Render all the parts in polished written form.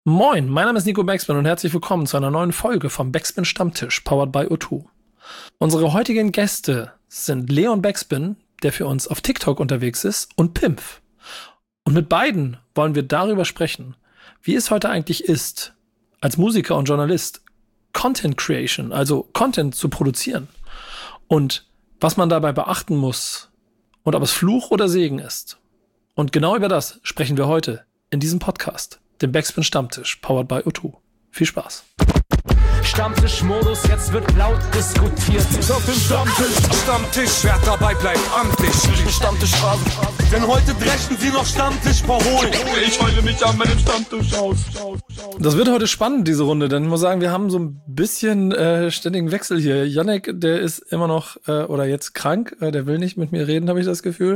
Moin, mein Name ist Nico Backspin und herzlich willkommen zu einer neuen Folge vom Backspin Stammtisch, powered by O2. Unsere heutigen Gäste sind Leon Backspin, der für uns auf TikTok unterwegs ist, und Pimpf. Und mit beiden wollen wir darüber sprechen, wie es heute eigentlich ist, als Musiker und Journalist Content Creation, also Content zu produzieren und was man dabei beachten muss und ob es Fluch oder Segen ist. Und genau über das sprechen wir heute in diesem Podcast, dem Backspin Stammtisch, powered by O2. Viel Spaß. Stammtischmodus, jetzt wird laut diskutiert. Auf dem Stammtisch, wer dabei bleibt, amtlich. Stammtischphase. Denn heute brechen sie noch Stammtisch verholen. Ich heule mich an meinem Stammtisch aus. Das wird heute spannend, diese Runde, denn ich muss sagen, wir haben so ein bisschen ständigen Wechsel hier. Yannick, der ist immer noch, oder jetzt krank, der will nicht mit mir reden, habe ich das Gefühl.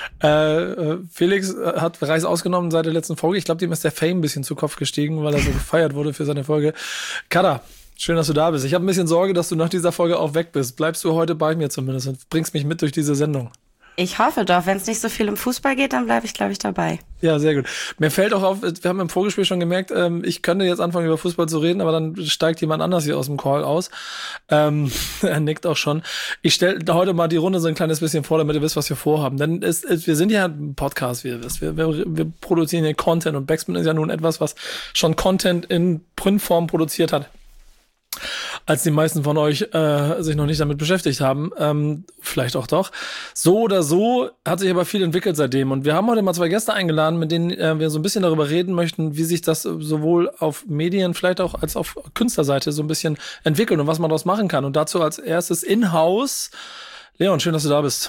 Felix hat Reis ausgenommen seit der letzten Folge. Ich glaube, dem ist der Fame ein bisschen zu Kopf gestiegen, weil er so gefeiert wurde für seine Folge. Kada, schön, dass du da bist. Ich habe ein bisschen Sorge, dass du nach dieser Folge auch weg bist. Bleibst du heute bei mir zumindest und bringst mich mit durch diese Sendung? Ich hoffe doch. Wenn es nicht so viel um Fußball geht, dann bleibe ich, glaube ich, dabei. Ja, sehr gut. Mir fällt auch auf, wir haben im Vorgespräch schon gemerkt, ich könnte jetzt anfangen, über Fußball zu reden, aber dann steigt jemand anders hier aus dem Call aus. Er nickt auch schon. Ich stelle heute mal die Runde so ein kleines bisschen vor, damit ihr wisst, was wir vorhaben. Denn wir sind ja ein Podcast, wie ihr wisst. Wir produzieren hier Content und Backspin ist ja nun etwas, was schon Content in Printform produziert hat, als die meisten von euch sich noch nicht damit beschäftigt haben. Vielleicht auch doch. So oder so hat sich aber viel entwickelt seitdem. Und wir haben heute mal zwei Gäste eingeladen, mit denen wir so ein bisschen darüber reden möchten, wie sich das sowohl auf Medien, vielleicht auch als auf Künstlerseite so ein bisschen entwickelt und was man daraus machen kann. Und dazu als erstes in-house. Leon, schön, dass du da bist.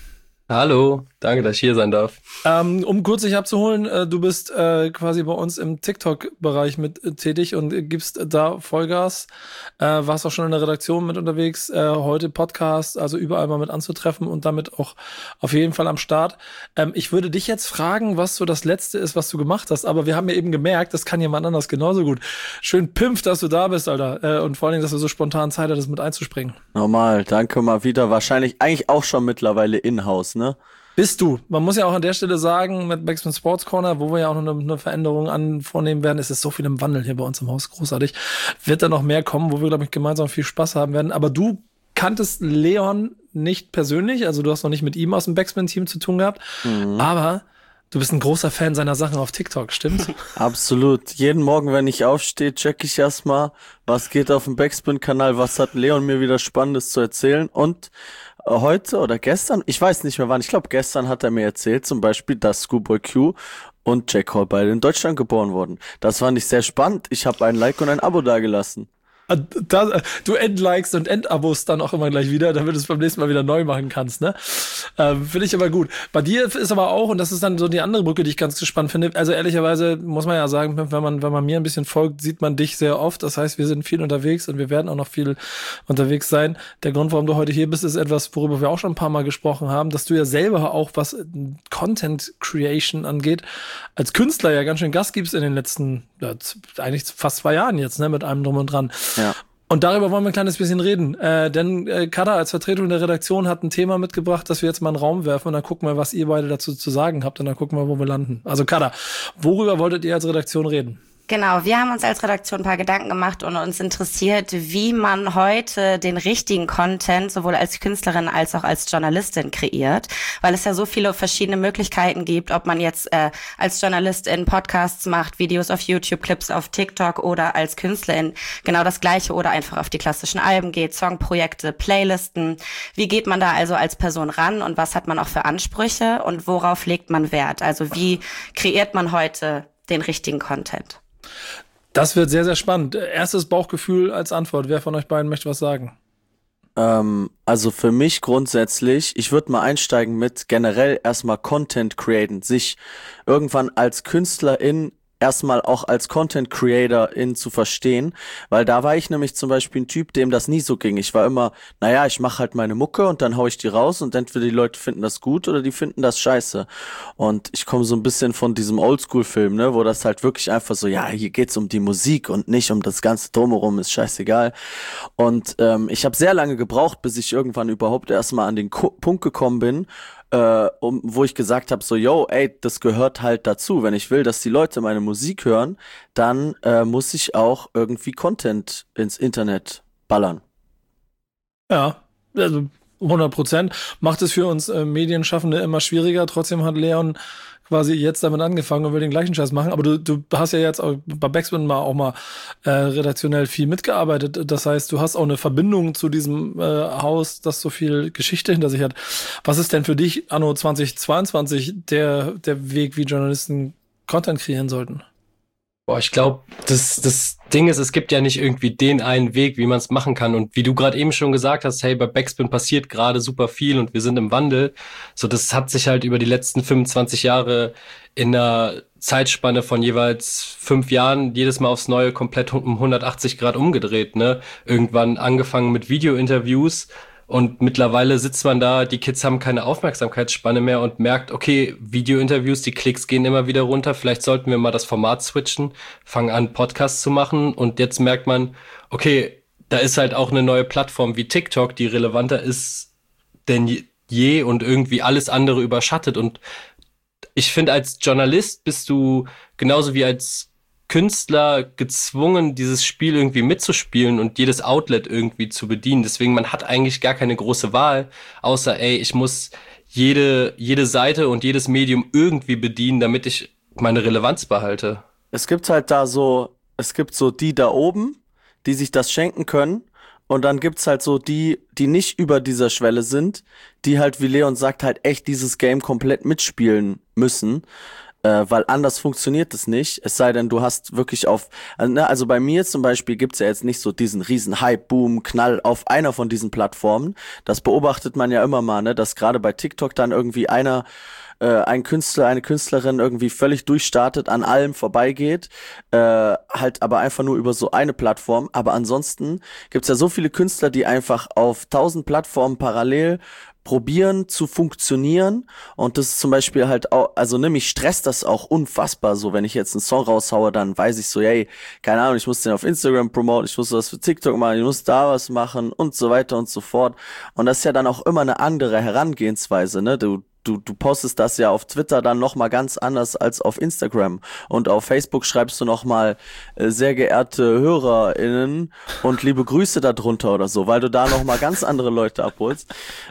Hallo, danke, dass ich hier sein darf. Um kurz dich abzuholen, du bist quasi bei uns im TikTok-Bereich mit tätig und gibst da Vollgas. Warst auch schon in der Redaktion mit unterwegs, heute Podcast, also überall mal mit anzutreffen und damit auch auf jeden Fall am Start. Ich würde dich jetzt fragen, was so das Letzte ist, was du gemacht hast, aber wir haben ja eben gemerkt, das kann jemand anders genauso gut. Schön Pimpf, dass du da bist, Alter. Und vor allen Dingen, dass du so spontan Zeit hattest, mit einzuspringen. Normal, danke mal wieder. Wahrscheinlich eigentlich auch schon mittlerweile in-house, ne? Bist du. Man muss ja auch an der Stelle sagen, mit Backspin Sports Corner, wo wir ja auch noch eine Veränderung vornehmen werden, ist es so viel im Wandel hier bei uns im Haus, großartig. Wird da noch mehr kommen, wo wir, glaube ich, gemeinsam viel Spaß haben werden. Aber du kanntest Leon nicht persönlich, also du hast noch nicht mit ihm aus dem Backspin-Team zu tun gehabt, aber du bist ein großer Fan seiner Sachen auf TikTok, stimmt's? Absolut. Jeden Morgen, wenn ich aufstehe, check ich erstmal, was geht auf dem Backspin-Kanal, was hat Leon mir wieder Spannendes zu erzählen. Und heute oder gestern, ich weiß nicht mehr wann, ich glaube gestern hat er mir erzählt, zum Beispiel, dass Schoolboy Q und Jack Hall beide in Deutschland geboren wurden. Das fand ich sehr spannend. Ich habe ein Like und ein Abo dagelassen. Du entlikest und entabos dann auch immer gleich wieder, damit du es beim nächsten Mal wieder neu machen kannst, ne? Finde ich aber gut. Bei dir ist aber auch, und das ist dann so die andere Brücke, die ich ganz spannend finde, also ehrlicherweise muss man ja sagen, wenn man mir ein bisschen folgt, sieht man dich sehr oft. Das heißt, wir sind viel unterwegs und wir werden auch noch viel unterwegs sein. Der Grund, warum du heute hier bist, ist etwas, worüber wir auch schon ein paar Mal gesprochen haben, dass du ja selber auch, was Content Creation angeht, als Künstler ja ganz schön Gas gibst in den letzten, eigentlich fast 2 Jahren jetzt, ne, mit allem drum und dran. Ja. Und darüber wollen wir ein kleines bisschen reden. Denn Kada als Vertretung der Redaktion hat ein Thema mitgebracht, das wir jetzt mal in den Raum werfen und dann gucken wir, was ihr beide dazu zu sagen habt und dann gucken wir, wo wir landen. Also Kada, worüber wolltet ihr als Redaktion reden? Genau, wir haben uns als Redaktion ein paar Gedanken gemacht und uns interessiert, wie man heute den richtigen Content sowohl als Künstlerin als auch als Journalistin kreiert, weil es ja so viele verschiedene Möglichkeiten gibt, ob man jetzt als Journalistin Podcasts macht, Videos auf YouTube, Clips auf TikTok oder als Künstlerin genau das Gleiche oder einfach auf die klassischen Alben geht, Songprojekte, Playlisten. Wie geht man da also als Person ran und was hat man auch für Ansprüche und worauf legt man Wert? Also wie kreiert man heute den richtigen Content? Das wird sehr, sehr spannend. Erstes Bauchgefühl als Antwort. Wer von euch beiden möchte was sagen? Also für mich grundsätzlich, ich würde mal einsteigen mit generell erstmal Content createn, sich irgendwann als Künstlerin erstmal auch als Content Creator zu verstehen, weil da war ich nämlich zum Beispiel ein Typ, dem das nie so ging. Ich war immer, naja, ich mache halt meine Mucke und dann hau ich die raus und entweder die Leute finden das gut oder die finden das scheiße. Und ich komme so ein bisschen von diesem Oldschool-Film, ne, wo das halt wirklich einfach so, ja, hier geht's um die Musik und nicht um das ganze Drumherum, ist scheißegal. Und ich habe sehr lange gebraucht, bis ich irgendwann überhaupt erstmal an den Punkt gekommen bin, wo ich gesagt habe, so, yo, ey, das gehört halt dazu. Wenn ich will, dass die Leute meine Musik hören, dann muss ich auch irgendwie Content ins Internet ballern. Ja, also 100%. Macht es für uns Medienschaffende immer schwieriger. Trotzdem hat Leon quasi jetzt damit angefangen und will den gleichen Scheiß machen. Aber du hast ja jetzt auch bei Backspin auch mal redaktionell viel mitgearbeitet. Das heißt, du hast auch eine Verbindung zu diesem Haus, das so viel Geschichte hinter sich hat. Was ist denn für dich anno 2022 der Weg, wie Journalisten Content kreieren sollten? Boah, ich glaube, das Ding ist, es gibt ja nicht irgendwie den einen Weg, wie man es machen kann. Und wie du gerade eben schon gesagt hast, hey, bei Backspin passiert gerade super viel und wir sind im Wandel. So, das hat sich halt über die letzten 25 Jahre in einer Zeitspanne von jeweils 5 Jahren jedes Mal aufs Neue komplett um 180 Grad umgedreht, ne? Irgendwann angefangen mit Video-Interviews. Und mittlerweile sitzt man da, die Kids haben keine Aufmerksamkeitsspanne mehr und merkt, okay, Video-Interviews, die Klicks gehen immer wieder runter, vielleicht sollten wir mal das Format switchen, fangen an, Podcasts zu machen und jetzt merkt man, okay, da ist halt auch eine neue Plattform wie TikTok, die relevanter ist denn je und irgendwie alles andere überschattet. Und ich finde, als Journalist bist du genauso wie als Künstler gezwungen, dieses Spiel irgendwie mitzuspielen und jedes Outlet irgendwie zu bedienen. Deswegen, man hat eigentlich gar keine große Wahl, außer, ey, ich muss jede Seite und jedes Medium irgendwie bedienen, damit ich meine Relevanz behalte. Es gibt so die da oben, die sich das schenken können. Und dann gibt's halt so die nicht über dieser Schwelle sind, die halt, wie Leon sagt, halt echt dieses Game komplett mitspielen müssen. Weil anders funktioniert es nicht, es sei denn, du hast wirklich also bei mir zum Beispiel gibt's ja jetzt nicht so diesen riesen Hype, Boom, Knall auf einer von diesen Plattformen. Das beobachtet man ja immer mal, ne, dass gerade bei TikTok dann irgendwie ein Künstler, eine Künstlerin irgendwie völlig durchstartet, an allem vorbeigeht, halt aber einfach nur über so eine Plattform. Aber ansonsten gibt's ja so viele Künstler, die einfach auf 1000 Plattformen parallel probieren zu funktionieren, und das ist zum Beispiel halt auch, also ne, mich stresst das auch unfassbar so, wenn ich jetzt einen Song raushaue, dann weiß ich so, hey, keine Ahnung, ich muss den auf Instagram promoten, ich muss was für TikTok machen, ich muss da was machen und so weiter und so fort, und das ist ja dann auch immer eine andere Herangehensweise, ne, du postest das ja auf Twitter dann nochmal ganz anders als auf Instagram. Und auf Facebook schreibst du nochmal sehr geehrte HörerInnen und liebe Grüße darunter oder so, weil du da nochmal ganz andere Leute abholst.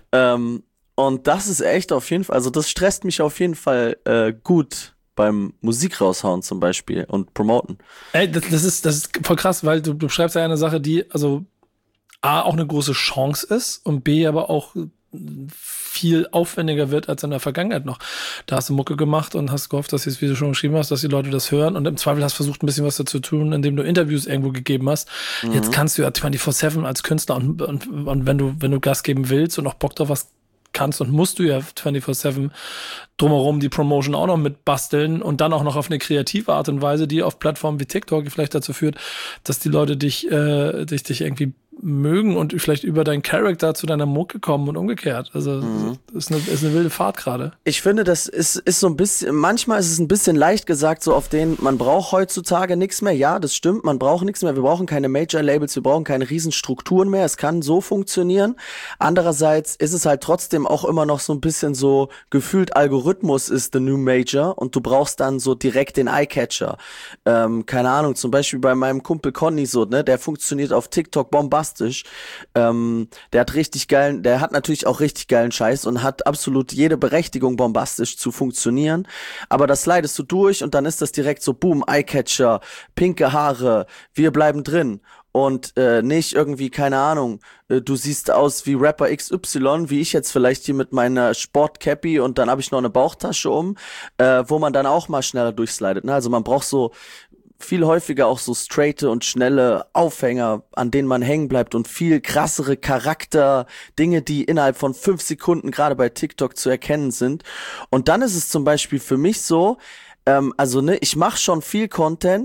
Und das ist echt auf jeden Fall, also das stresst mich auf jeden Fall gut beim Musik raushauen zum Beispiel und promoten. Ey, das ist voll krass, weil du schreibst ja eine Sache, die also A, auch eine große Chance ist und B, aber auch viel aufwendiger wird als in der Vergangenheit noch. Da hast du Mucke gemacht und hast gehofft, dass jetzt, wie du schon geschrieben hast, dass die Leute das hören, und im Zweifel hast du versucht, ein bisschen was dazu zu tun, indem du Interviews irgendwo gegeben hast. Mhm. Jetzt kannst du ja 24/7 als Künstler und wenn du Gas geben willst und auch Bock drauf hast, kannst und musst du ja 24/7 drumherum die Promotion auch noch mit basteln und dann auch noch auf eine kreative Art und Weise, die auf Plattformen wie TikTok vielleicht dazu führt, dass die Leute dich irgendwie mögen und vielleicht über deinen Charakter zu deiner Mucke kommen und umgekehrt. Also ist eine wilde Fahrt gerade. Ich finde, das ist so ein bisschen, manchmal ist es ein bisschen leicht gesagt, so auf den, man braucht heutzutage nichts mehr. Ja, das stimmt, man braucht nichts mehr. Wir brauchen keine Major-Labels, wir brauchen keine Riesenstrukturen mehr. Es kann so funktionieren. Andererseits ist es halt trotzdem auch immer noch so ein bisschen so gefühlt, Algorithmus ist the new Major und du brauchst dann so direkt den Eyecatcher. Keine Ahnung, zum Beispiel bei meinem Kumpel Conny so, ne, der funktioniert auf TikTok bombastisch. Der hat natürlich auch richtig geilen Scheiß und hat absolut jede Berechtigung, bombastisch zu funktionieren, aber das leidest du durch und dann ist das direkt so, boom, Eyecatcher, pinke Haare, wir bleiben drin. Und nicht irgendwie, keine Ahnung, du siehst aus wie Rapper XY, wie ich jetzt vielleicht hier mit meiner Sportcappy und dann habe ich noch eine Bauchtasche wo man dann auch mal schneller durchslidet. Ne? Also man braucht so viel häufiger auch so straighte und schnelle Aufhänger, an denen man hängen bleibt, und viel krassere Charakter, Dinge, die innerhalb von 5 Sekunden gerade bei TikTok zu erkennen sind. Und dann ist es zum Beispiel für mich so, also ne, ich mache schon viel Content,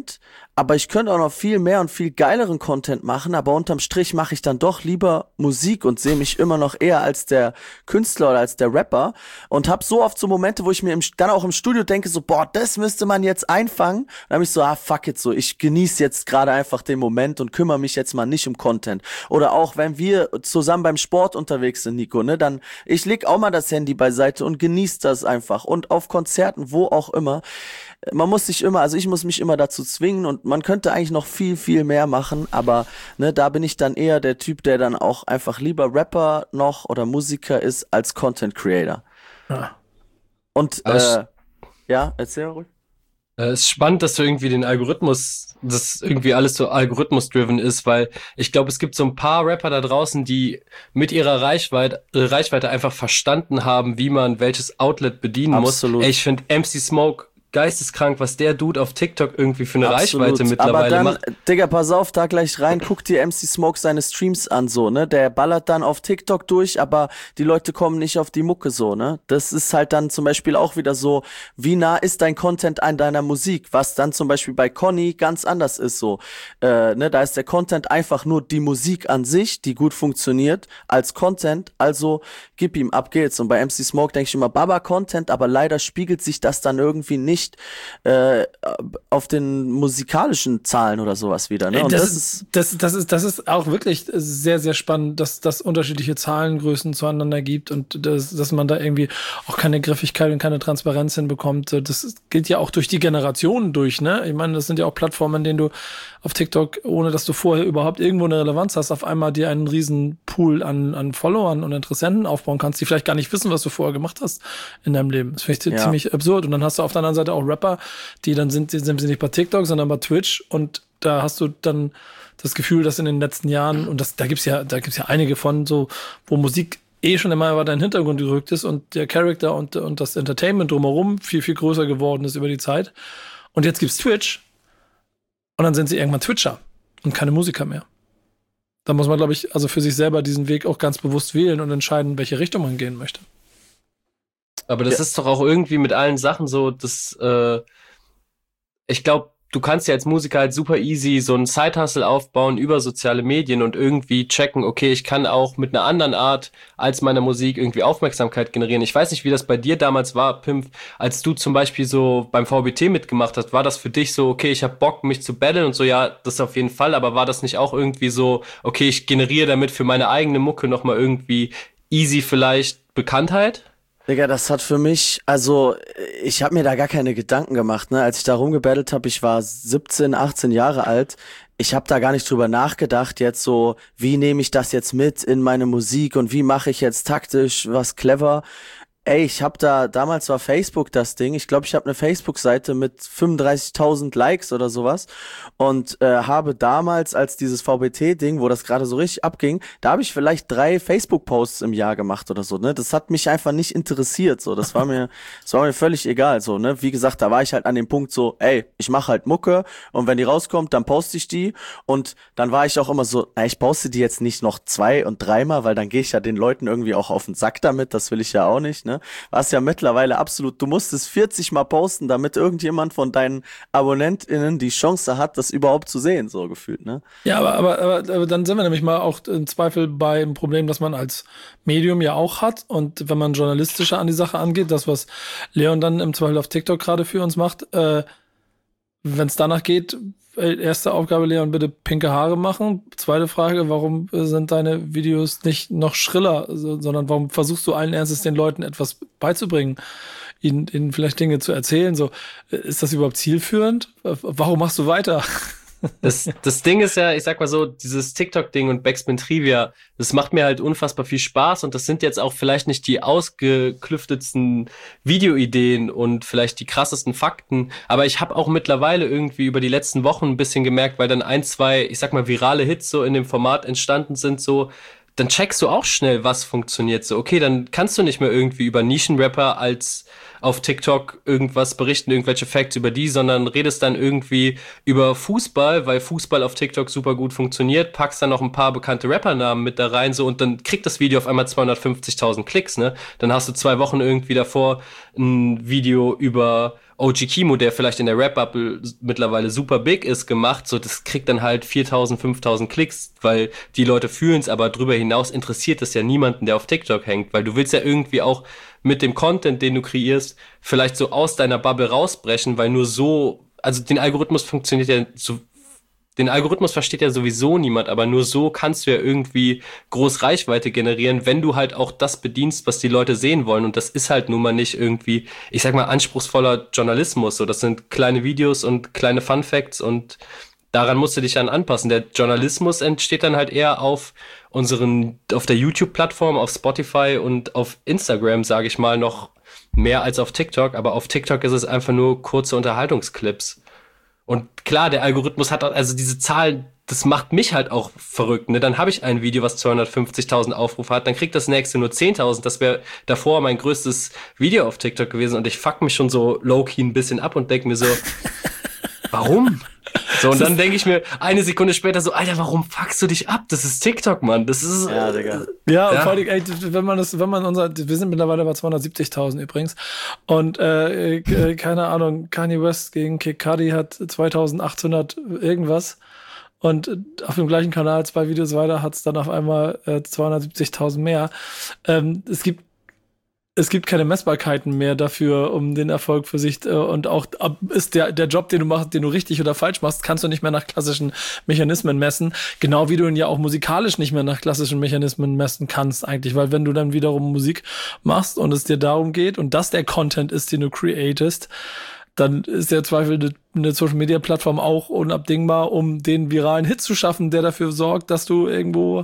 aber ich könnte auch noch viel mehr und viel geileren Content machen, aber unterm Strich mache ich dann doch lieber Musik und sehe mich immer noch eher als der Künstler oder als der Rapper und habe so oft so Momente, wo ich mir dann auch im Studio denke, so, boah, das müsste man jetzt einfangen. Dann habe ich so, fuck it, so, ich genieße jetzt gerade einfach den Moment und kümmere mich jetzt mal nicht um Content. Oder auch, wenn wir zusammen beim Sport unterwegs sind, Nico, ne, dann, ich leg auch mal das Handy beiseite und genieße das einfach. Und auf Konzerten, wo auch immer. Man muss sich immer, also ich muss mich immer dazu zwingen und man könnte eigentlich noch viel, viel mehr machen, aber ne, da bin ich dann eher der Typ, der dann auch einfach lieber Rapper noch oder Musiker ist als Content Creator. Ja. Und, ja, erzähl ruhig. Es ist spannend, dass du irgendwie den Algorithmus, dass irgendwie alles so algorithmus-driven ist, weil ich glaube, es gibt so ein paar Rapper da draußen, die mit ihrer Reichweite einfach verstanden haben, wie man welches Outlet bedienen Absolut. muss. Ey, ich finde MC Smoke geisteskrank, was der Dude auf TikTok irgendwie für eine Absolut. Reichweite mittlerweile aber dann, macht. Digga, pass auf, da gleich rein, guck dir MC Smoke seine Streams an, so, ne, der ballert dann auf TikTok durch, aber die Leute kommen nicht auf die Mucke, so, ne, das ist halt dann zum Beispiel auch wieder so, wie nah ist dein Content an deiner Musik, was dann zum Beispiel bei Conny ganz anders ist, so, ne, da ist der Content einfach nur die Musik an sich, die gut funktioniert, als Content, also gib ihm, ab geht's. Und bei MC Smoke denke ich immer, Baba-Content, aber leider spiegelt sich das dann irgendwie nicht auf den musikalischen Zahlen oder sowas wieder. Ne? Und das ist auch wirklich sehr, sehr spannend, dass das unterschiedliche Zahlengrößen zueinander gibt und dass man da irgendwie auch keine Griffigkeit und keine Transparenz hinbekommt. Das geht ja auch durch die Generationen durch, ne? Ich meine, das sind ja auch Plattformen, in denen du auf TikTok, ohne dass du vorher überhaupt irgendwo eine Relevanz hast, auf einmal dir einen riesen Pool an Followern und Interessenten aufbauen kannst, die vielleicht gar nicht wissen, was du vorher gemacht hast in deinem Leben. Das finde ich ziemlich absurd. Und dann hast du auf der anderen Seite auch Rapper, die dann sind sie nicht bei TikTok, sondern bei Twitch und da hast du dann das Gefühl, dass in den letzten Jahren, und da gibt's ja einige von so, wo Musik schon immer weiter in den Hintergrund gerückt ist und der Charakter und das Entertainment drumherum viel, viel größer geworden ist über die Zeit. Und jetzt gibt's Twitch und dann sind sie irgendwann Twitcher und keine Musiker mehr. Da muss man, glaube ich, also für sich selber diesen Weg auch ganz bewusst wählen und entscheiden, welche Richtung man gehen möchte. Aber das ist doch auch irgendwie mit allen Sachen so, dass ich glaube, du kannst ja als Musiker halt super easy so einen Side-Hustle aufbauen über soziale Medien und irgendwie checken, okay, ich kann auch mit einer anderen Art als meiner Musik irgendwie Aufmerksamkeit generieren. Ich weiß nicht, wie das bei dir damals war, Pimp, als du zum Beispiel so beim VBT mitgemacht hast. War das für dich so, okay, ich habe Bock, mich zu battlen und so? Ja, das auf jeden Fall. Aber war das nicht auch irgendwie so, okay, ich generiere damit für meine eigene Mucke nochmal irgendwie easy vielleicht Bekanntheit? Digga, das hat für mich, also ich habe mir da gar keine Gedanken gemacht, ne? Als ich da rumgebattelt habe, ich war 17, 18 Jahre alt. Ich habe da gar nicht drüber nachgedacht, jetzt so, wie nehme ich das jetzt mit in meine Musik und wie mache ich jetzt taktisch was clever. Ey, ich habe damals war Facebook das Ding, ich glaube, ich habe eine Facebook-Seite mit 35.000 Likes oder sowas und habe damals, als dieses VBT-Ding, wo das gerade so richtig abging, da habe ich vielleicht 3 Facebook-Posts im Jahr gemacht oder so, ne, das hat mich einfach nicht interessiert, so, das war mir völlig egal, so, ne, wie gesagt, da war ich halt an dem Punkt so, ey, ich mache halt Mucke und wenn die rauskommt, dann poste ich die und dann war ich auch immer so, ich poste die jetzt nicht noch 2- und 3-mal, weil dann gehe ich ja den Leuten irgendwie auch auf den Sack damit, das will ich ja auch nicht, ne. Was ja mittlerweile absolut, du musst es 40 Mal posten, damit irgendjemand von deinen AbonnentInnen die Chance hat, das überhaupt zu sehen, so gefühlt, ne? Ja, aber dann sind wir nämlich mal auch im Zweifel bei einem Problem, das man als Medium ja auch hat und wenn man journalistischer an die Sache angeht, das, was Leon dann im Zweifel auf TikTok gerade für uns macht, wenn es danach geht, erste Aufgabe, Leon, bitte pinke Haare machen. Zweite Frage, warum sind deine Videos nicht noch schriller, sondern warum versuchst du allen Ernstes den Leuten etwas beizubringen, ihnen vielleicht Dinge zu erzählen? So, ist das überhaupt zielführend? Warum machst du weiter? Das Ding ist ja, ich sag mal so, dieses TikTok-Ding und Backspin Trivia, das macht mir halt unfassbar viel Spaß und das sind jetzt auch vielleicht nicht die ausgeklüftetsten Videoideen und vielleicht die krassesten Fakten, aber ich habe auch mittlerweile irgendwie über die letzten Wochen ein bisschen gemerkt, weil dann 1, 2, ich sag mal, virale Hits so in dem Format entstanden sind, so, dann checkst du auch schnell, was funktioniert. So, okay, dann kannst du nicht mehr irgendwie über Nischenrapper als auf TikTok irgendwas berichten, irgendwelche Facts über die, sondern redest dann irgendwie über Fußball, weil Fußball auf TikTok super gut funktioniert, packst dann noch ein paar bekannte Rappernamen mit da rein, so, und dann kriegt das Video auf einmal 250.000 Klicks, ne? Dann hast du 2 Wochen irgendwie davor ein Video über OG Kimo, der vielleicht in der Rap-Bubble mittlerweile super big ist, gemacht, so das kriegt dann halt 4.000, 5.000 Klicks, weil die Leute fühlen es, aber darüber hinaus interessiert es ja niemanden, der auf TikTok hängt, weil du willst ja irgendwie auch mit dem Content, den du kreierst, vielleicht so aus deiner Bubble rausbrechen, weil nur so, also den Algorithmus funktioniert ja so, den Algorithmus versteht ja sowieso niemand, aber nur so kannst du ja irgendwie groß Reichweite generieren, wenn du halt auch das bedienst, was die Leute sehen wollen. Und das ist halt nun mal nicht irgendwie, ich sag mal, anspruchsvoller Journalismus. So, das sind kleine Videos und kleine Fun Facts und daran musst du dich dann anpassen. Der Journalismus entsteht dann halt eher auf der YouTube-Plattform, auf Spotify und auf Instagram, sage ich mal, noch mehr als auf TikTok. Aber auf TikTok ist es einfach nur kurze Unterhaltungsclips. Und klar, der Algorithmus hat, also diese Zahlen, das macht mich halt auch verrückt, ne? Dann habe ich ein Video, was 250.000 Aufrufe hat, dann kriegt das nächste nur 10.000. Das wäre davor mein größtes Video auf TikTok gewesen und ich fuck mich schon so low-key ein bisschen ab und denke mir so, warum? So, und dann denke ich mir eine Sekunde später so, Alter, warum fuckst du dich ab? Das ist TikTok, Mann. Das ist... Ja, Digga. Ja, und vor allem, ey, wir sind mittlerweile bei 270.000 übrigens. Und, keine Ahnung, Kanye West gegen Kid Cudi hat 2.800 irgendwas. Und auf dem gleichen Kanal 2 Videos weiter hat es dann auf einmal 270.000 mehr. Es gibt keine Messbarkeiten mehr dafür, um den Erfolg für sich und auch ist der Job, den du machst, den du richtig oder falsch machst, kannst du nicht mehr nach klassischen Mechanismen messen. Genau wie du ihn ja auch musikalisch nicht mehr nach klassischen Mechanismen messen kannst eigentlich, weil wenn du dann wiederum Musik machst und es dir darum geht und das der Content ist, den du createst, dann ist der Zweifel eine Social-Media-Plattform auch unabdingbar, um den viralen Hit zu schaffen, der dafür sorgt, dass du irgendwo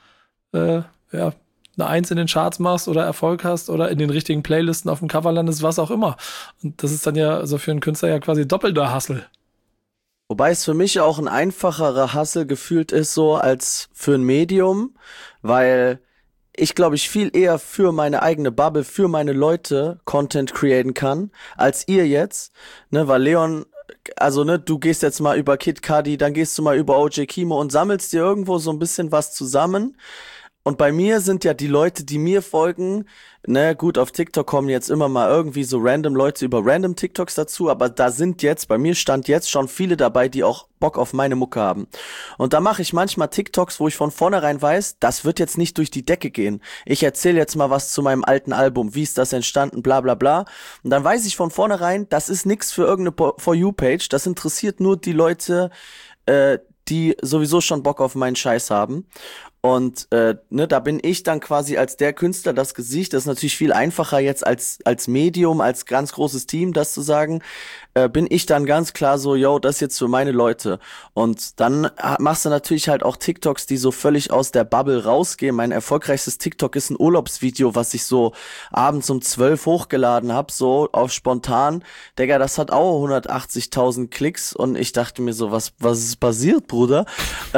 eine 1 in den Charts machst oder Erfolg hast oder in den richtigen Playlisten auf dem Cover landest, was auch immer. Und das ist dann ja also für einen Künstler ja quasi doppelter Hustle. Wobei es für mich auch ein einfacherer Hustle gefühlt ist so als für ein Medium, weil ich glaube, ich viel eher für meine eigene Bubble, für meine Leute Content createn kann, als ihr jetzt, ne, weil Leon, also ne, du gehst jetzt mal über Kid Cudi, dann gehst du mal über OG Kimo und sammelst dir irgendwo so ein bisschen was zusammen. Und bei mir sind ja die Leute, die mir folgen, ne, gut, auf TikTok kommen jetzt immer mal irgendwie so random Leute über random TikToks dazu, aber da sind jetzt, bei mir stand jetzt schon viele dabei, die auch Bock auf meine Mucke haben. Und da mache ich manchmal TikToks, wo ich von vornherein weiß, das wird jetzt nicht durch die Decke gehen. Ich erzähle jetzt mal was zu meinem alten Album, wie ist das entstanden, bla bla bla. Und dann weiß ich von vornherein, das ist nix für irgendeine For You-Page, das interessiert nur die Leute, die sowieso schon Bock auf meinen Scheiß haben. Und ne, da bin ich dann quasi als der Künstler das Gesicht. Das ist natürlich viel einfacher jetzt als Medium, als ganz großes Team, das zu sagen. Bin ich dann ganz klar so, yo, das ist jetzt für meine Leute. Und dann machst du natürlich halt auch TikToks, die so völlig aus der Bubble rausgehen. Mein erfolgreichstes TikTok ist ein Urlaubsvideo, was ich so abends um 12 hochgeladen habe, so auf spontan. Digga, das hat auch 180.000 Klicks und ich dachte mir so, was ist passiert, Bruder?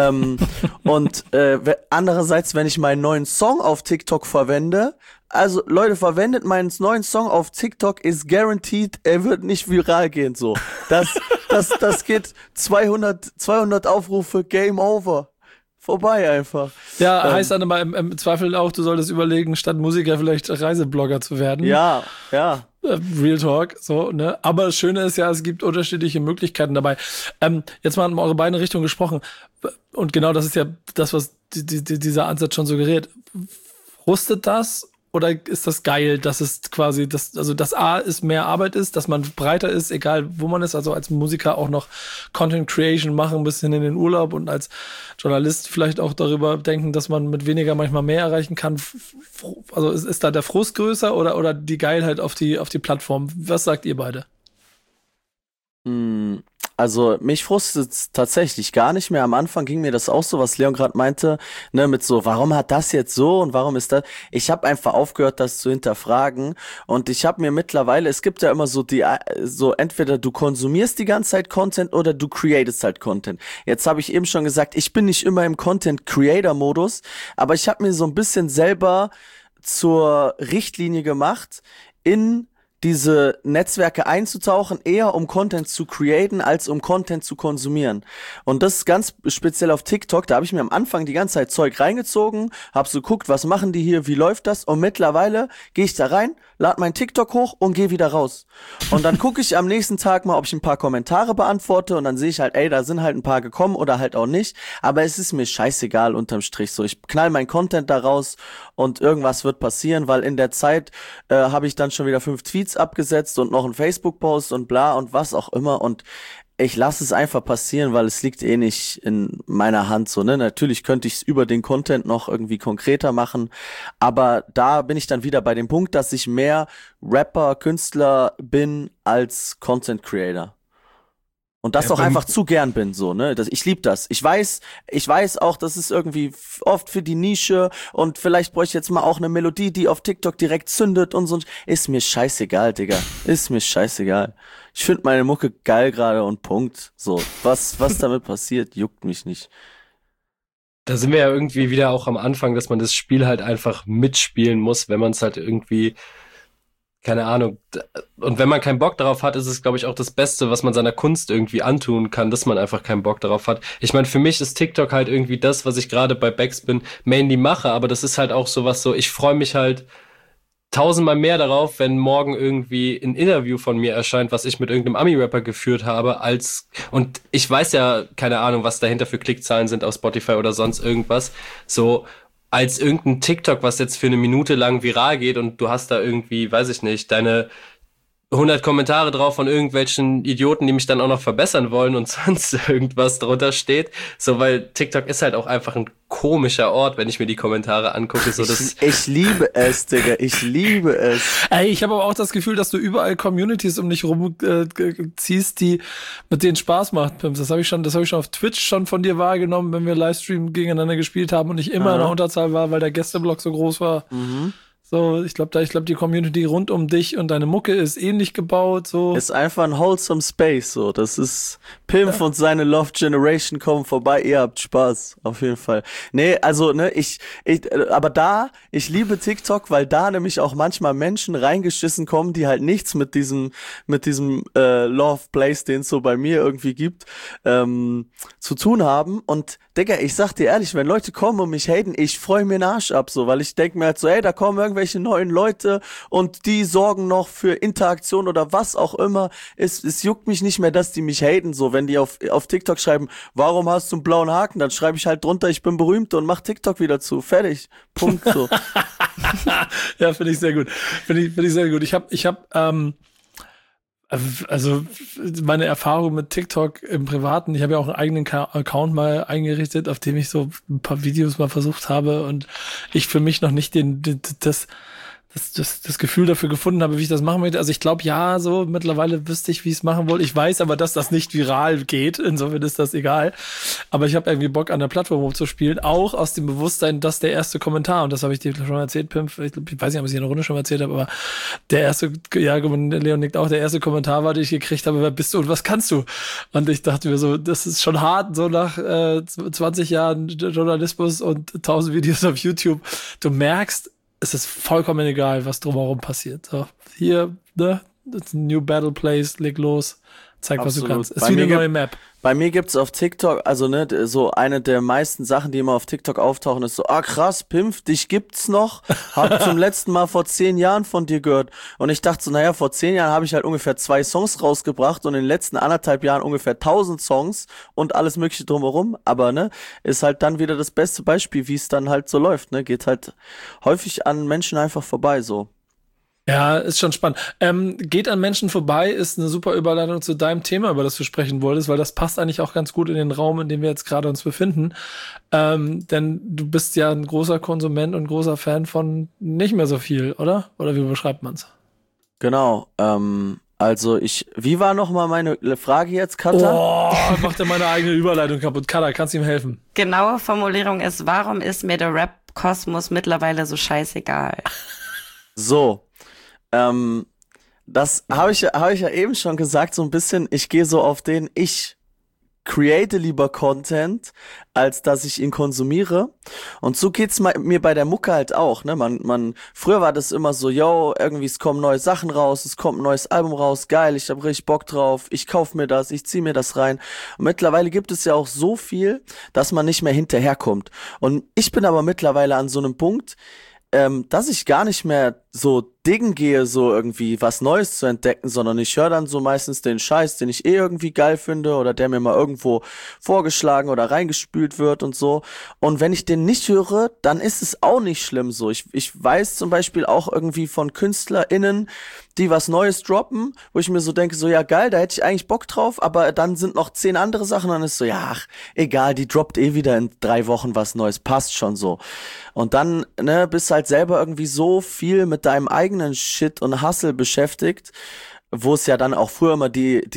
Und andererseits, wenn ich meinen neuen Song auf TikTok verwende, also Leute, verwendet meinen neuen Song auf TikTok, ist guaranteed, er wird nicht viral gehen, so. Das geht 200 Aufrufe, Game over. Vorbei einfach. Ja, heißt dann aber im Zweifel auch, du solltest überlegen, statt Musiker vielleicht Reiseblogger zu werden. Ja. Real Talk, so, ne? Aber das Schöne ist ja, es gibt unterschiedliche Möglichkeiten dabei. Jetzt mal in eure beiden Richtungen gesprochen. Und genau das ist ja das, was dieser Ansatz schon suggeriert. Frustet das? Oder ist das geil, dass es quasi, dass A ist mehr Arbeit ist, dass man breiter ist, egal wo man ist, also als Musiker auch noch Content Creation machen, ein bisschen in den Urlaub und als Journalist vielleicht auch darüber denken, dass man mit weniger manchmal mehr erreichen kann. Also ist da der Frust größer oder die Geilheit auf die Plattform? Was sagt ihr beide? Also mich frustet es tatsächlich gar nicht mehr. Am Anfang ging mir das auch so, was Leon gerade meinte, ne, mit so, warum hat das jetzt so und warum ist das? Ich habe einfach aufgehört, das zu hinterfragen und ich habe mir mittlerweile, es gibt ja immer so so entweder du konsumierst die ganze Zeit Content oder du createst halt Content. Jetzt habe ich eben schon gesagt, ich bin nicht immer im Content-Creator-Modus, aber ich habe mir so ein bisschen selber zur Richtlinie gemacht, in diese Netzwerke einzutauchen, eher um Content zu createn, als um Content zu konsumieren. Und das ist ganz speziell auf TikTok, da habe ich mir am Anfang die ganze Zeit Zeug reingezogen, habe so geguckt, was machen die hier, wie läuft das? Und mittlerweile gehe ich da rein, lade mein TikTok hoch und gehe wieder raus. Und dann gucke ich am nächsten Tag mal, ob ich ein paar Kommentare beantworte und dann sehe ich halt, ey, da sind halt ein paar gekommen oder halt auch nicht. Aber es ist mir scheißegal unterm Strich so. Ich knall mein Content da raus und irgendwas wird passieren, weil in der Zeit habe ich dann schon wieder 5 Tweets abgesetzt und noch einen Facebook-Post und bla und was auch immer und ich lasse es einfach passieren, weil es liegt eh nicht in meiner Hand so, ne? Natürlich könnte ich es über den Content noch irgendwie konkreter machen, aber da bin ich dann wieder bei dem Punkt, dass ich mehr Rapper, Künstler bin als Content Creator. Und das auch einfach zu gern bin, so, ne? Ich lieb das. Ich weiß auch, das ist irgendwie oft für die Nische und vielleicht bräuchte ich jetzt mal auch eine Melodie, die auf TikTok direkt zündet und so. Ist mir scheißegal, Digga. Ist mir scheißegal. Ich finde meine Mucke geil gerade und Punkt. So, was damit passiert, juckt mich nicht. Da sind wir ja irgendwie wieder auch am Anfang, dass man das Spiel halt einfach mitspielen muss, wenn man es halt irgendwie, keine Ahnung. Und wenn man keinen Bock darauf hat, ist es, glaube ich, auch das Beste, was man seiner Kunst irgendwie antun kann, dass man einfach keinen Bock darauf hat. Ich meine, für mich ist TikTok halt irgendwie das, was ich gerade bei Backspin mainly mache, aber das ist halt auch sowas so, ich freue mich halt 1000-mal mehr darauf, wenn morgen irgendwie ein Interview von mir erscheint, was ich mit irgendeinem Ami-Rapper geführt habe, und ich weiß ja, keine Ahnung, was dahinter für Klickzahlen sind auf Spotify oder sonst irgendwas, so, als irgendein TikTok, was jetzt für eine Minute lang viral geht und du hast da irgendwie, weiß ich nicht, deine 100 Kommentare drauf von irgendwelchen Idioten, die mich dann auch noch verbessern wollen und sonst irgendwas drunter steht. So, weil TikTok ist halt auch einfach ein komischer Ort, wenn ich mir die Kommentare angucke. So, ich liebe es, Digga. Ich liebe es. Ey, ich habe aber auch das Gefühl, dass du überall Communities um dich rum ziehst, die mit denen Spaß macht, Pimps. Das habe ich schon auf Twitch schon von dir wahrgenommen, wenn wir Livestream gegeneinander gespielt haben und ich immer in der Unterzahl war, weil der Gästeblock so groß war. Mhm. So, ich glaube, die Community rund um dich und deine Mucke ist ähnlich gebaut, so. Ist einfach ein wholesome Space, so. Das ist Pimp und seine Love Generation kommen vorbei, ihr habt Spaß, auf jeden Fall. Nee, also, ne, ich liebe TikTok, weil da nämlich auch manchmal Menschen reingeschissen kommen, die halt nichts mit diesem Love Place, den es so bei mir irgendwie gibt, zu tun haben. Und, Digga, ich sag dir ehrlich, wenn Leute kommen und mich haten, ich freue mir den Arsch ab, so, weil ich denke mir halt so, ey, da kommen irgendwelche neuen Leute und die sorgen noch für Interaktion oder was auch immer. Es juckt mich nicht mehr, dass die mich haten, so, wenn die auf TikTok schreiben, warum hast du einen blauen Haken? Dann schreibe ich halt drunter, ich bin berühmt und mach TikTok wieder zu. Fertig. Punkt, so. Ja, finde ich sehr gut. Finde ich sehr gut. Ich hab also meine Erfahrung mit TikTok im Privaten, ich habe ja auch einen eigenen Account mal eingerichtet, auf dem ich so ein paar Videos mal versucht habe und ich für mich noch nicht das Gefühl dafür gefunden habe, wie ich das machen möchte. Also ich glaube, ja, so mittlerweile wüsste ich, wie ich es machen wollte. Ich weiß aber, dass das nicht viral geht. Insofern ist das egal. Aber ich habe irgendwie Bock, an der Plattform rumzuspielen. Auch aus dem Bewusstsein, dass der erste Kommentar, und das habe ich dir schon erzählt, Pimp, ich weiß nicht, ob ich es in der Runde schon mal erzählt habe, aber der erste, ja, Leon nickt auch, der erste Kommentar war, den ich gekriegt habe, wer bist du und was kannst du? Und ich dachte mir so, das ist schon hart, so nach 20 Jahren Journalismus und 1000 Videos auf YouTube. Du merkst, es ist vollkommen egal, was drumherum passiert. So, hier, ne, New Battle Place, leg los, zeig, was du kannst. Ist wie eine neue Map. Bei mir gibt's auf TikTok, also ne, so eine der meisten Sachen, die immer auf TikTok auftauchen, ist so, krass, Pimp, dich gibt's noch. Hab zum letzten Mal vor 10 Jahren von dir gehört. Und ich dachte so, naja, vor 10 Jahren habe ich halt ungefähr 2 Songs rausgebracht und in den letzten 1,5 Jahren ungefähr 1000 Songs und alles mögliche drumherum. Aber ne, ist halt dann wieder das beste Beispiel, wie es dann halt so läuft, ne, geht halt häufig an Menschen einfach vorbei, so. Ja, ist schon spannend. Geht an Menschen vorbei ist eine super Überleitung zu deinem Thema, über das du sprechen wolltest, weil das passt eigentlich auch ganz gut in den Raum, in dem wir jetzt gerade uns befinden. Denn du bist ja ein großer Konsument und großer Fan von nicht mehr so viel, oder? Oder wie beschreibt man's? Genau, also wie war nochmal meine Frage jetzt, Katha? Oh, macht er meine eigene Überleitung kaputt. Katha, kannst du ihm helfen? Genaue Formulierung ist, warum ist mir der Rap-Kosmos mittlerweile so scheißegal? So, das habe ich ja eben schon gesagt, so ein bisschen, ich gehe so auf den create lieber Content, als dass ich ihn konsumiere. Und so geht's mir bei der Mucke halt auch, ne? Früher war das immer so, yo, irgendwie es kommen neue Sachen raus, es kommt ein neues Album raus, geil, ich hab richtig Bock drauf, ich kauf mir das, ich zieh mir das rein. Und mittlerweile gibt es ja auch so viel, dass man nicht mehr hinterherkommt. Und ich bin aber mittlerweile an so einem Punkt, dass ich gar nicht mehr so diggen gehe, so irgendwie was Neues zu entdecken, sondern ich höre dann so meistens den Scheiß, den ich irgendwie geil finde oder der mir mal irgendwo vorgeschlagen oder reingespült wird und so. Und wenn ich den nicht höre, dann ist es auch nicht schlimm so. Ich weiß zum Beispiel auch irgendwie von KünstlerInnen, die was Neues droppen, wo ich mir so denke, so ja geil, da hätte ich eigentlich Bock drauf, aber dann sind noch 10 andere Sachen, dann ist so, ja, ach, egal, die droppt wieder in 3 Wochen was Neues, passt schon so. Und dann, ne, bist halt selber irgendwie so viel mit deinem eigenen Shit und Hustle beschäftigt, wo es ja dann auch früher immer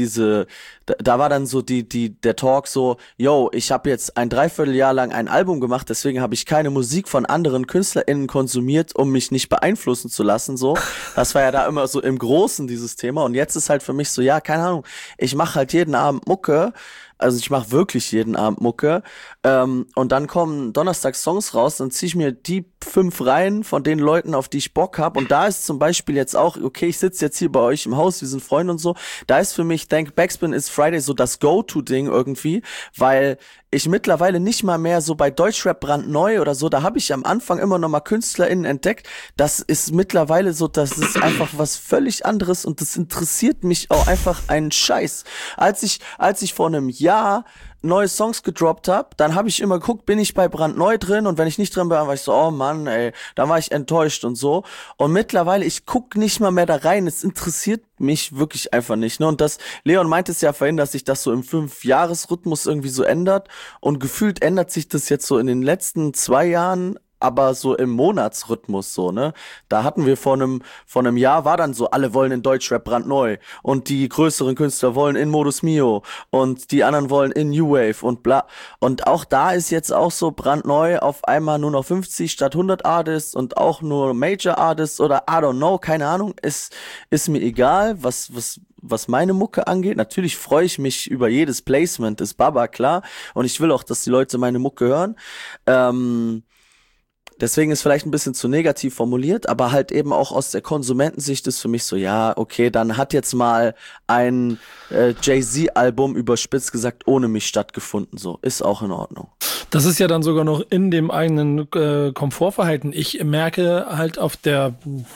da war dann so der Talk so, yo, ich habe jetzt ein Dreivierteljahr lang ein Album gemacht, deswegen habe ich keine Musik von anderen KünstlerInnen konsumiert, um mich nicht beeinflussen zu lassen, so. Das war ja da immer so im Großen dieses Thema und jetzt ist halt für mich so, ja, keine Ahnung, ich mache halt jeden Abend Mucke, also ich mache wirklich jeden Abend Mucke und dann kommen donnerstags Songs raus, dann ziehe ich mir die 5 rein von den Leuten, auf die ich Bock habe und da ist zum Beispiel jetzt auch, okay, ich sitze jetzt hier bei euch im Haus, wir sind Freunde und so, da ist für mich Thank Backspin is Friday so das Go-To-Ding irgendwie, weil ich mittlerweile nicht mal mehr so bei Deutschrap brandneu oder so, da habe ich am Anfang immer noch mal KünstlerInnen entdeckt, das ist mittlerweile so, das ist einfach was völlig anderes und das interessiert mich auch einfach einen Scheiß. Als ich vor einem Jahr neue Songs gedroppt habe, dann habe ich immer geguckt, bin ich bei brandneu drin und wenn ich nicht drin bin, war ich so, oh Mann, ey, dann war ich enttäuscht und so. Und mittlerweile, ich guck nicht mal mehr da rein, es interessiert mich wirklich einfach nicht, ne? Und Leon meinte es ja vorhin, dass sich das so im 5-Jahres-Rhythmus irgendwie so ändert und gefühlt ändert sich das jetzt so in den letzten 2 Jahren, aber so im Monatsrhythmus so, ne? Da hatten wir vor einem Jahr war dann so, alle wollen in Deutschrap brandneu und die größeren Künstler wollen in Modus Mio und die anderen wollen in New Wave und bla. Und auch da ist jetzt auch so brandneu auf einmal nur noch 50 statt 100 Artists und auch nur Major Artists oder I don't know, keine Ahnung, ist mir egal, was meine Mucke angeht. Natürlich freue ich mich über jedes Placement, ist Baba, klar. Und ich will auch, dass die Leute meine Mucke hören. Deswegen ist vielleicht ein bisschen zu negativ formuliert, aber halt eben auch aus der Konsumentensicht ist für mich so, ja, okay, dann hat jetzt mal ein Jay-Z-Album überspitzt gesagt ohne mich stattgefunden, so, ist auch in Ordnung. Das ist ja dann sogar noch in dem eigenen Komfortverhalten. Ich merke halt auf der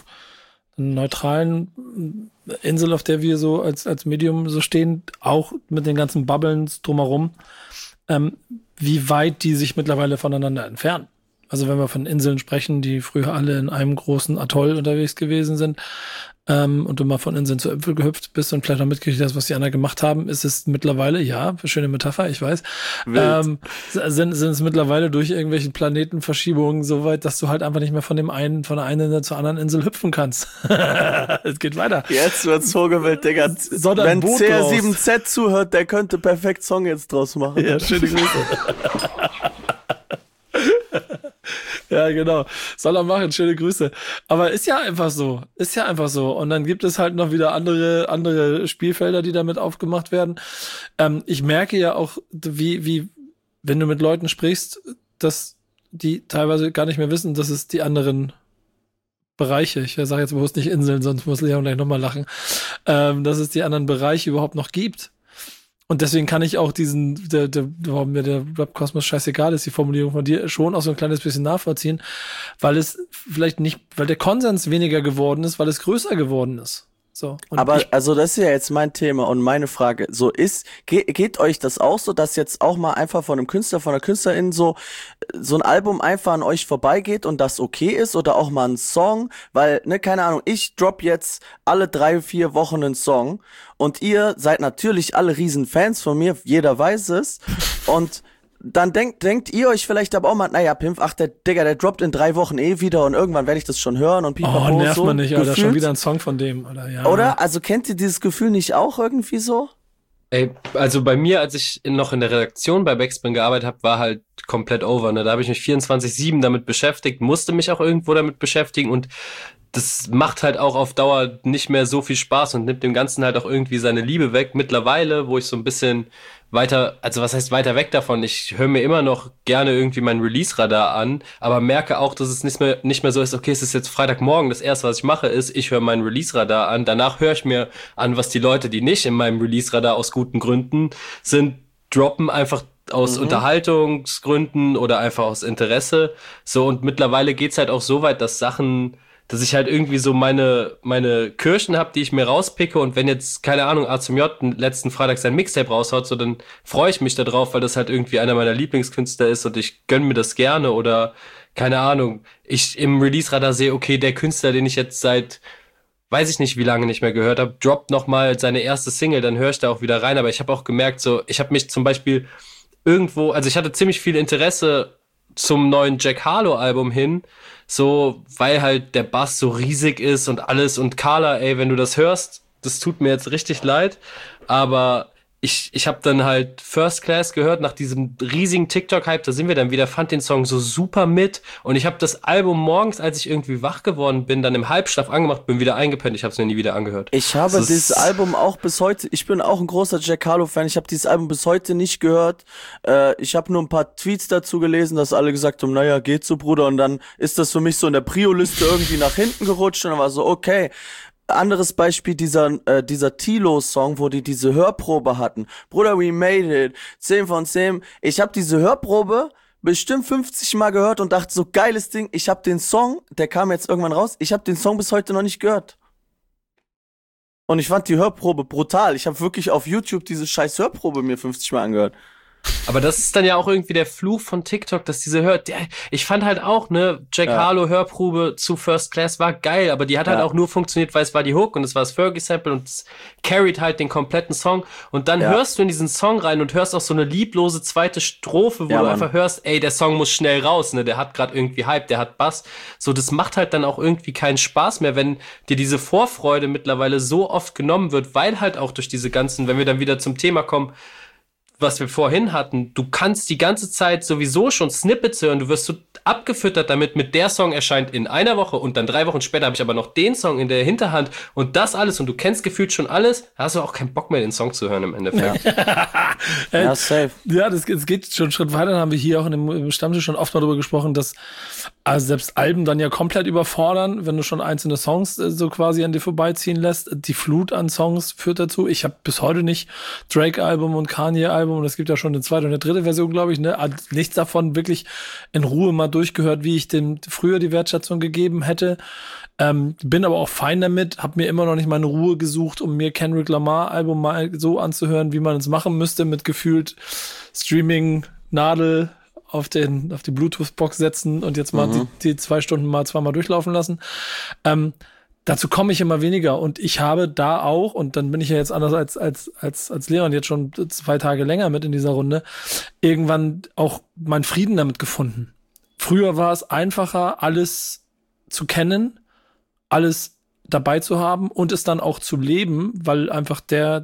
neutralen Insel, auf der wir so als Medium so stehen, auch mit den ganzen Bubblen drumherum, wie weit die sich mittlerweile voneinander entfernen. Also wenn wir von Inseln sprechen, die früher alle in einem großen Atoll unterwegs gewesen sind und du mal von Inseln zu Äpfel gehüpft bist und vielleicht noch mitgekriegt hast, was die anderen gemacht haben, ist es mittlerweile, ja, schöne Metapher, ich weiß, sind es mittlerweile durch irgendwelche Planetenverschiebungen so weit, dass du halt einfach nicht mehr von der einen Insel zur anderen Insel hüpfen kannst. Es geht weiter. Jetzt wird's vorgewählt, Digga. Wenn CR7Z zuhört, der könnte perfekt Song jetzt draus machen. Ja, schöne Grüße. Ja, genau. Soll er machen, schöne Grüße. Aber ist ja einfach so. Und dann gibt es halt noch wieder andere Spielfelder, die damit aufgemacht werden. Ich merke ja auch, wie, wenn du mit Leuten sprichst, dass die teilweise gar nicht mehr wissen, dass es die anderen Bereiche, ich sage jetzt bewusst nicht Inseln, sonst muss Leon gleich nochmal lachen, dass es die anderen Bereiche überhaupt noch gibt. Und deswegen kann ich auch warum mir der Rap-Kosmos scheißegal ist, die Formulierung von dir, schon auch so ein kleines bisschen nachvollziehen, weil es vielleicht nicht, weil der Konsens weniger geworden ist, weil es größer geworden ist. So. Aber also das ist ja jetzt mein Thema und meine Frage, so geht euch das auch so, dass jetzt auch mal einfach von einem Künstler, von einer Künstlerin so ein Album einfach an euch vorbeigeht und das okay ist oder auch mal ein Song, weil, ne, keine Ahnung, ich drop jetzt alle 3-4 Wochen einen Song und ihr seid natürlich alle riesen Fans von mir, jeder weiß es und dann denkt ihr euch vielleicht aber auch mal, naja, Pimpf, ach, der Digga, der droppt in 3 Wochen wieder und irgendwann werde ich das schon hören und pipapo. Oh, nervt so man nicht, Alter, gefühlt. schon wieder ein Song von dem, oder? Ja. Oder? Also kennt ihr dieses Gefühl nicht auch irgendwie so? Ey, also bei mir, als ich noch in der Redaktion bei Backspin gearbeitet habe, war halt komplett over, ne? Da habe ich mich 24/7 damit beschäftigt, musste mich auch irgendwo damit beschäftigen und das macht halt auch auf Dauer nicht mehr so viel Spaß und nimmt dem Ganzen halt auch irgendwie seine Liebe weg. Mittlerweile, wo ich so ein bisschen weiter, also was heißt weiter weg davon? Ich höre mir immer noch gerne irgendwie mein Release-Radar an, aber merke auch, dass es nicht mehr so ist, okay, es ist jetzt Freitagmorgen, das erste, was ich mache, ist, ich höre mein Release-Radar an, danach höre ich mir an, was die Leute, die nicht in meinem Release-Radar aus guten Gründen sind, droppen einfach aus Unterhaltungsgründen oder einfach aus Interesse. So, und mittlerweile geht's halt auch so weit, dass ich halt irgendwie so meine Kirschen habe, die ich mir rauspicke, und wenn jetzt, keine Ahnung, A zum J letzten Freitag sein Mixtape raushaut, so, dann freue ich mich da drauf, weil das halt irgendwie einer meiner Lieblingskünstler ist und ich gönn mir das gerne, oder, keine Ahnung, ich im Release-Radar sehe, okay, der Künstler, den ich jetzt seit, weiß ich nicht, wie lange nicht mehr gehört habe, droppt nochmal seine erste Single, dann höre ich da auch wieder rein, aber ich habe auch gemerkt, so, ich habe mich zum Beispiel irgendwo, also ich hatte ziemlich viel Interesse zum neuen Jack Harlow-Album hin, so, weil halt der Bass so riesig ist und alles, und Carla, ey, wenn du das hörst, das tut mir jetzt richtig leid, aber ich habe dann halt First Class gehört nach diesem riesigen TikTok-Hype, da sind wir dann wieder, fand den Song so super mit, und ich habe das Album morgens, als ich irgendwie wach geworden bin, dann im Halbschlaf angemacht, bin wieder eingepennt, ich habe es mir nie wieder angehört. Ich habe dieses Album auch bis heute, ich bin auch ein großer Jack Harlow-Fan, ich habe dieses Album bis heute nicht gehört, ich habe nur ein paar Tweets dazu gelesen, dass alle gesagt haben, naja, geht so, Bruder, und dann ist das für mich so in der Prio-Liste irgendwie nach hinten gerutscht, und dann war so, okay. Anderes Beispiel, dieser Tilo-Song, wo die diese Hörprobe hatten. Bruder, we made it. 10 von 10. Ich habe diese Hörprobe bestimmt 50 Mal gehört und dachte, so geiles Ding. Ich habe den Song, der kam jetzt irgendwann raus, ich habe den Song bis heute noch nicht gehört. Und ich fand die Hörprobe brutal. Ich habe wirklich auf YouTube diese scheiß Hörprobe mir 50 Mal angehört. Aber das ist dann ja auch irgendwie der Fluch von TikTok, dass diese ich fand halt auch, ne, Jack Harlow Hörprobe zu First Class war geil, aber die hat halt auch nur funktioniert, weil es war die Hook und es war das Fergie-Sample und es carried halt den kompletten Song, und dann hörst du in diesen Song rein und hörst auch so eine lieblose zweite Strophe, wo du einfach hörst, ey, der Song muss schnell raus, ne, der hat gerade irgendwie Hype, der hat Bass, so, das macht halt dann auch irgendwie keinen Spaß mehr, wenn dir diese Vorfreude mittlerweile so oft genommen wird, weil halt auch durch diese ganzen, wenn wir dann wieder zum Thema kommen, was wir vorhin hatten, du kannst die ganze Zeit sowieso schon Snippets hören, du wirst so abgefüttert damit, mit der Song erscheint in einer Woche und dann 3 Wochen später habe ich aber noch den Song in der Hinterhand und das alles, und du kennst gefühlt schon alles, da hast du auch keinen Bock mehr, den Song zu hören im Endeffekt. Ja, safe. Ja, es geht schon einen Schritt weiter, da haben wir hier auch im Stammtisch schon oft mal drüber gesprochen, dass also selbst Alben dann ja komplett überfordern, wenn du schon einzelne Songs so quasi an dir vorbeiziehen lässt. Die Flut an Songs führt dazu. Ich habe bis heute nicht Drake-Album und Kanye-Album, und es gibt ja schon eine zweite und eine dritte Version, glaube ich, ne? Nichts davon wirklich in Ruhe mal durchgehört, wie ich dem früher die Wertschätzung gegeben hätte. Bin aber auch fein damit, habe mir immer noch nicht meine Ruhe gesucht, um mir Kendrick Lamar-Album mal so anzuhören, wie man es machen müsste, mit gefühlt Streaming-Nadel auf die Bluetooth-Box setzen und jetzt mal die 2 Stunden mal zweimal durchlaufen lassen. Dazu komme ich immer weniger, und ich habe da auch, und dann bin ich ja jetzt anders als Leon jetzt schon 2 Tage länger mit in dieser Runde, irgendwann auch meinen Frieden damit gefunden. Früher war es einfacher, alles zu kennen, alles dabei zu haben und es dann auch zu leben, weil einfach der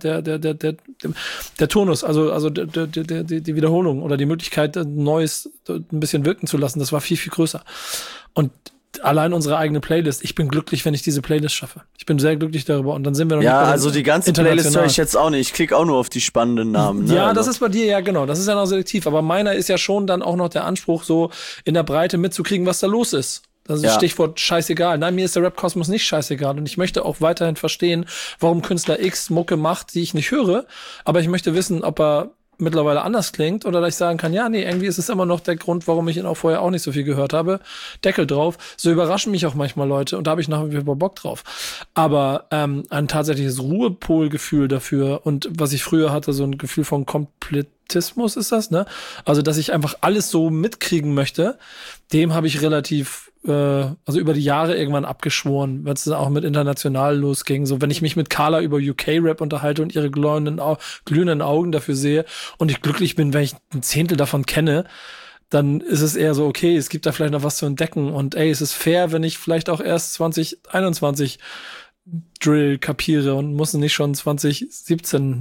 Turnus, also die Wiederholung oder die Möglichkeit, Neues ein bisschen wirken zu lassen, das war viel, viel größer. Und allein unsere eigene Playlist, ich bin glücklich, wenn ich diese Playlist schaffe. Ich bin sehr glücklich darüber, und dann sind wir noch nicht bei also die ganze Playlist höre ich jetzt auch nicht. Ich klicke auch nur auf die spannenden Namen. Ne? Ja, das ist bei dir, ja genau, das ist ja noch selektiv, aber meiner ist ja schon dann auch noch der Anspruch, so in der Breite mitzukriegen, was da los ist. Das ist Stichwort scheißegal. Nein, mir ist der Rap-Kosmos nicht scheißegal, und ich möchte auch weiterhin verstehen, warum Künstler X Mucke macht, die ich nicht höre, aber ich möchte wissen, ob er mittlerweile anders klingt, oder dass ich sagen kann, ja, nee, irgendwie ist es immer noch der Grund, warum ich ihn auch vorher auch nicht so viel gehört habe. Deckel drauf. So überraschen mich auch manchmal Leute, und da habe ich nach wie vor Bock drauf. Aber ein tatsächliches Ruhepolgefühl dafür, und was ich früher hatte, so ein Gefühl von Komplettismus ist das, ne? Also, dass ich einfach alles so mitkriegen möchte, dem habe ich relativ also über die Jahre irgendwann abgeschworen, weil es dann auch mit international losging. So, wenn ich mich mit Carla über UK-Rap unterhalte und ihre glühenden Augen dafür sehe und ich glücklich bin, wenn ich ein Zehntel davon kenne, dann ist es eher so, okay, es gibt da vielleicht noch was zu entdecken, und ey, es ist fair, wenn ich vielleicht auch erst 2021 Drill kapiere und muss nicht schon 2017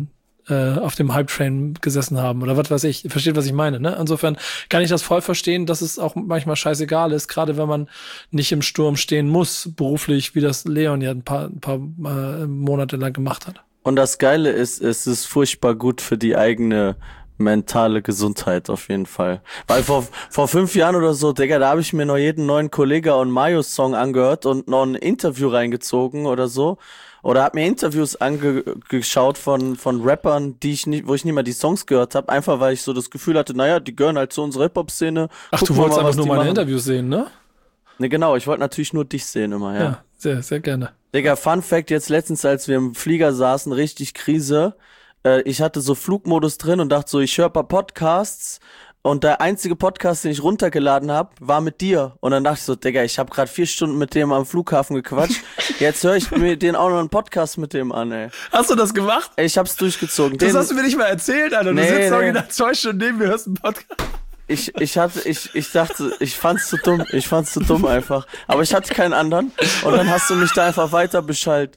auf dem Hype-Train gesessen haben oder was weiß ich. Versteht, was ich meine, ne? Insofern kann ich das voll verstehen, dass es auch manchmal scheißegal ist, gerade wenn man nicht im Sturm stehen muss, beruflich, wie das Leon ja ein paar Monate lang gemacht hat. Und das Geile ist, es ist furchtbar gut für die eigene mentale Gesundheit auf jeden Fall. Weil vor 5 Jahren oder so, Digga, da habe ich mir noch jeden neuen Kollega und Mayo-Song angehört und noch ein Interview reingezogen oder so. Oder hab mir Interviews angeschaut von Rappern, wo ich nicht mal die Songs gehört habe, einfach weil ich so das Gefühl hatte, naja, die gehören halt zu unserer Hip-Hop-Szene. Ach, du wolltest einfach nur meine Interviews sehen, ne? Ne, genau, ich wollte natürlich nur dich sehen immer, ja. Ja, sehr, sehr gerne. Digga, Fun Fact, jetzt letztens, als wir im Flieger saßen, richtig Krise, ich hatte so Flugmodus drin und dachte so, ich höre ein paar Podcasts und der einzige Podcast, den ich runtergeladen habe, war mit dir. Und dann dachte ich so, Digga, ich habe gerade 4 Stunden mit dem am Flughafen gequatscht, jetzt höre ich mir den auch noch einen Podcast mit dem an, ey. Hast du das gemacht? Ich hab's durchgezogen. Das hast du mir nicht mal erzählt, Alter. Du sitzt original 2 Stunden neben mir, hörst einen Podcast. Ich dachte, ich fand's zu dumm. Ich fand's zu dumm einfach. Aber ich hatte keinen anderen. Und dann hast du mich da einfach weiter beschallt.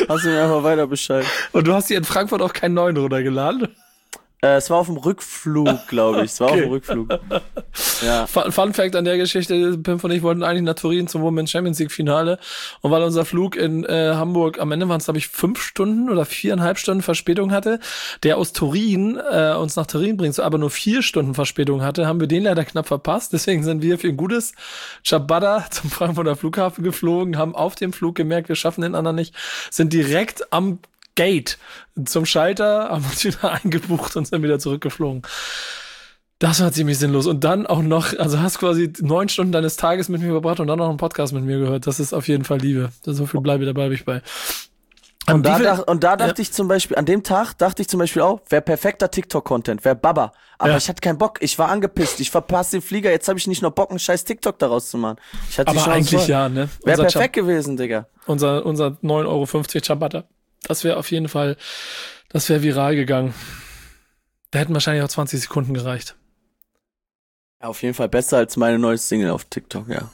Und du hast hier in Frankfurt auch keinen neuen runtergeladen? Es war auf dem Rückflug, glaube ich. Es war auf dem Rückflug. Ja. Fun Fact an der Geschichte, Pimp und ich wollten eigentlich nach Turin zum Women's Champions League Finale. Und weil unser Flug in Hamburg, am Ende waren es, glaube ich, 5 Stunden oder 4,5 Stunden Verspätung hatte, der aus Turin uns nach Turin bringt, aber nur 4 Stunden Verspätung hatte, haben wir den leider knapp verpasst. Deswegen sind wir für ein gutes Ciabatta zum Frankfurter Flughafen geflogen, haben auf dem Flug gemerkt, wir schaffen den anderen nicht, sind direkt am Gate zum Schalter, haben uns wieder eingebucht und sind wieder zurückgeflogen. Das war ziemlich sinnlos. Und dann auch noch, also hast quasi 9 Stunden deines Tages mit mir verbracht und dann noch einen Podcast mit mir gehört. Das ist auf jeden Fall Liebe. So viel dabei bin ich bei. Und da dachte ich zum Beispiel, an dem Tag dachte ich zum Beispiel auch, wäre perfekter TikTok-Content, wäre Baba. Aber ich hatte keinen Bock, ich war angepisst, ich verpasse den Flieger, jetzt habe ich nicht noch Bock, einen scheiß TikTok daraus zu machen. Ich hatte aber eigentlich ja, ne? Wäre perfekt gewesen, Digga. Unser 9,50 Euro Ciabatta. Das wäre auf jeden Fall, das wäre viral gegangen. Da hätten wahrscheinlich auch 20 Sekunden gereicht. Ja, auf jeden Fall besser als meine neue Single auf TikTok, ja.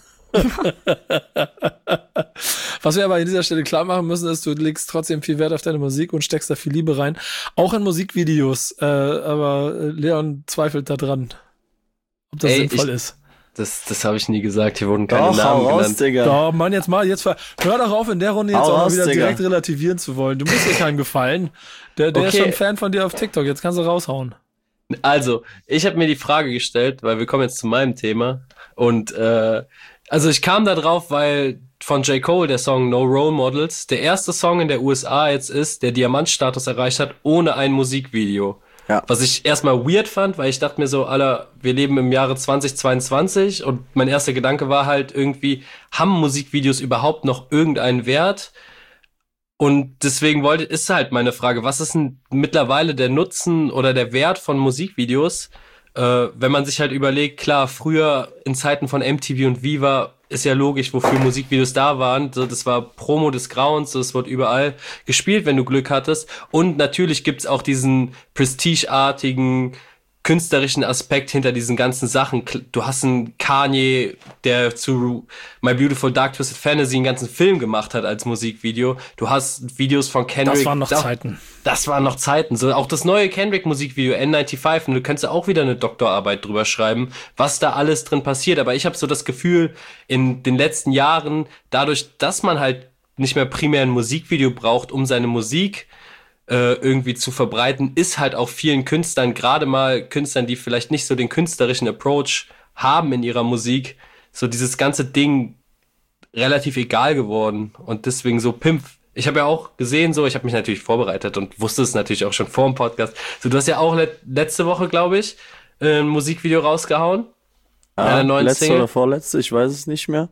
Was wir aber an dieser Stelle klar machen müssen, ist, du legst trotzdem viel Wert auf deine Musik und steckst da viel Liebe rein. Auch in Musikvideos. Aber Leon zweifelt da dran, ob das sinnvoll ist. Das habe ich nie gesagt. Hier wurden keine Namen genannt. Digga. Doch, Mann, hör doch auf, in der Runde jetzt auch mal wieder direkt relativieren zu wollen. Du musst dir keinem gefallen. Der ist schon Fan von dir auf TikTok. Jetzt kannst du raushauen. Also, ich habe mir die Frage gestellt, weil wir kommen jetzt zu meinem Thema. Und also ich kam da drauf, weil von J. Cole der Song No Role Models der erste Song in der USA jetzt ist, der Diamantstatus erreicht hat, ohne ein Musikvideo. Ja. Was ich erstmal weird fand, weil ich dachte mir so, Alter, wir leben im Jahre 2022 und mein erster Gedanke war halt irgendwie, haben Musikvideos überhaupt noch irgendeinen Wert? Und deswegen ist halt meine Frage, was ist denn mittlerweile der Nutzen oder der Wert von Musikvideos? Wenn man sich halt überlegt, klar, früher in Zeiten von MTV und Viva ist ja logisch, wofür Musikvideos da waren. So, das war Promo des Grauens, das wurde überall gespielt, wenn du Glück hattest. Und natürlich gibt's auch diesen prestigeartigen künstlerischen Aspekt hinter diesen ganzen Sachen. Du hast einen Kanye, der zu My Beautiful Dark Twisted Fantasy einen ganzen Film gemacht hat als Musikvideo. Du hast Videos von Kendrick. Das waren noch Zeiten. Das waren noch Zeiten. So, auch das neue Kendrick-Musikvideo N95, und du kannst ja auch wieder eine Doktorarbeit drüber schreiben, was da alles drin passiert. Aber ich habe so das Gefühl, in den letzten Jahren, dadurch, dass man halt nicht mehr primär ein Musikvideo braucht, um seine Musik irgendwie zu verbreiten, ist halt auch vielen Künstlern, gerade mal Künstlern, die vielleicht nicht so den künstlerischen Approach haben in ihrer Musik, so dieses ganze Ding relativ egal geworden. Und deswegen so Pimp. Ich habe ja auch gesehen, so, ich habe mich natürlich vorbereitet und wusste es natürlich auch schon vor dem Podcast. So, du hast ja auch letzte Woche, glaube ich, ein Musikvideo rausgehauen. Ja, letzte oder vorletzte, ich weiß es nicht mehr.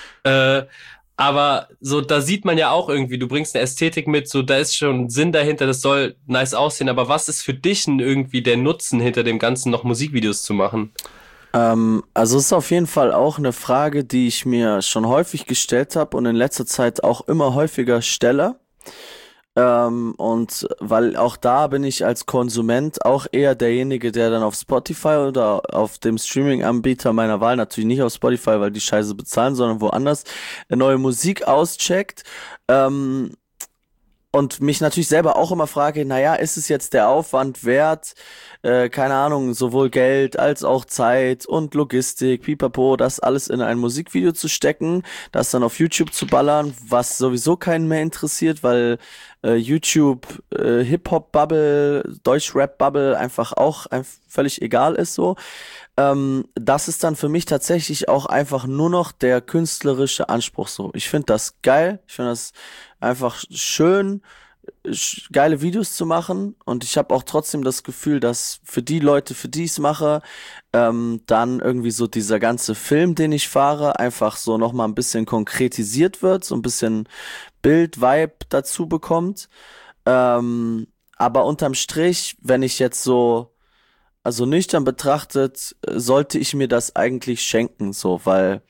Aber so, da sieht man ja auch irgendwie, du bringst eine Ästhetik mit, so, da ist schon Sinn dahinter, das soll nice aussehen, aber was ist für dich denn irgendwie der Nutzen hinter dem Ganzen, noch Musikvideos zu machen? Also es ist auf jeden Fall auch eine Frage, die ich mir schon häufig gestellt habe und in letzter Zeit auch immer häufiger stelle. Und weil auch da bin ich als Konsument auch eher derjenige, der dann auf Spotify oder auf dem Streaming-Anbieter meiner Wahl, natürlich nicht auf Spotify, weil die Scheiße bezahlen, sondern woanders, neue Musik auscheckt. Und mich natürlich selber auch immer frage, naja, ist es jetzt der Aufwand wert, keine Ahnung, sowohl Geld als auch Zeit und Logistik, pipapo, das alles in ein Musikvideo zu stecken, das dann auf YouTube zu ballern, was sowieso keinen mehr interessiert, weil YouTube, Hip-Hop-Bubble, Deutsch-Rap-Bubble einfach auch völlig egal ist so. Das ist dann für mich tatsächlich auch einfach nur noch der künstlerische Anspruch so. Ich finde das geil, ich finde das einfach schön, geile Videos zu machen und ich habe auch trotzdem das Gefühl, dass für die Leute, für die ich es mache, dann irgendwie so dieser ganze Film, den ich fahre, einfach so nochmal ein bisschen konkretisiert wird, so ein bisschen Bild, Vibe dazu bekommt. Aber unterm Strich, wenn ich jetzt so, also nüchtern betrachtet, sollte ich mir das eigentlich schenken, so, weil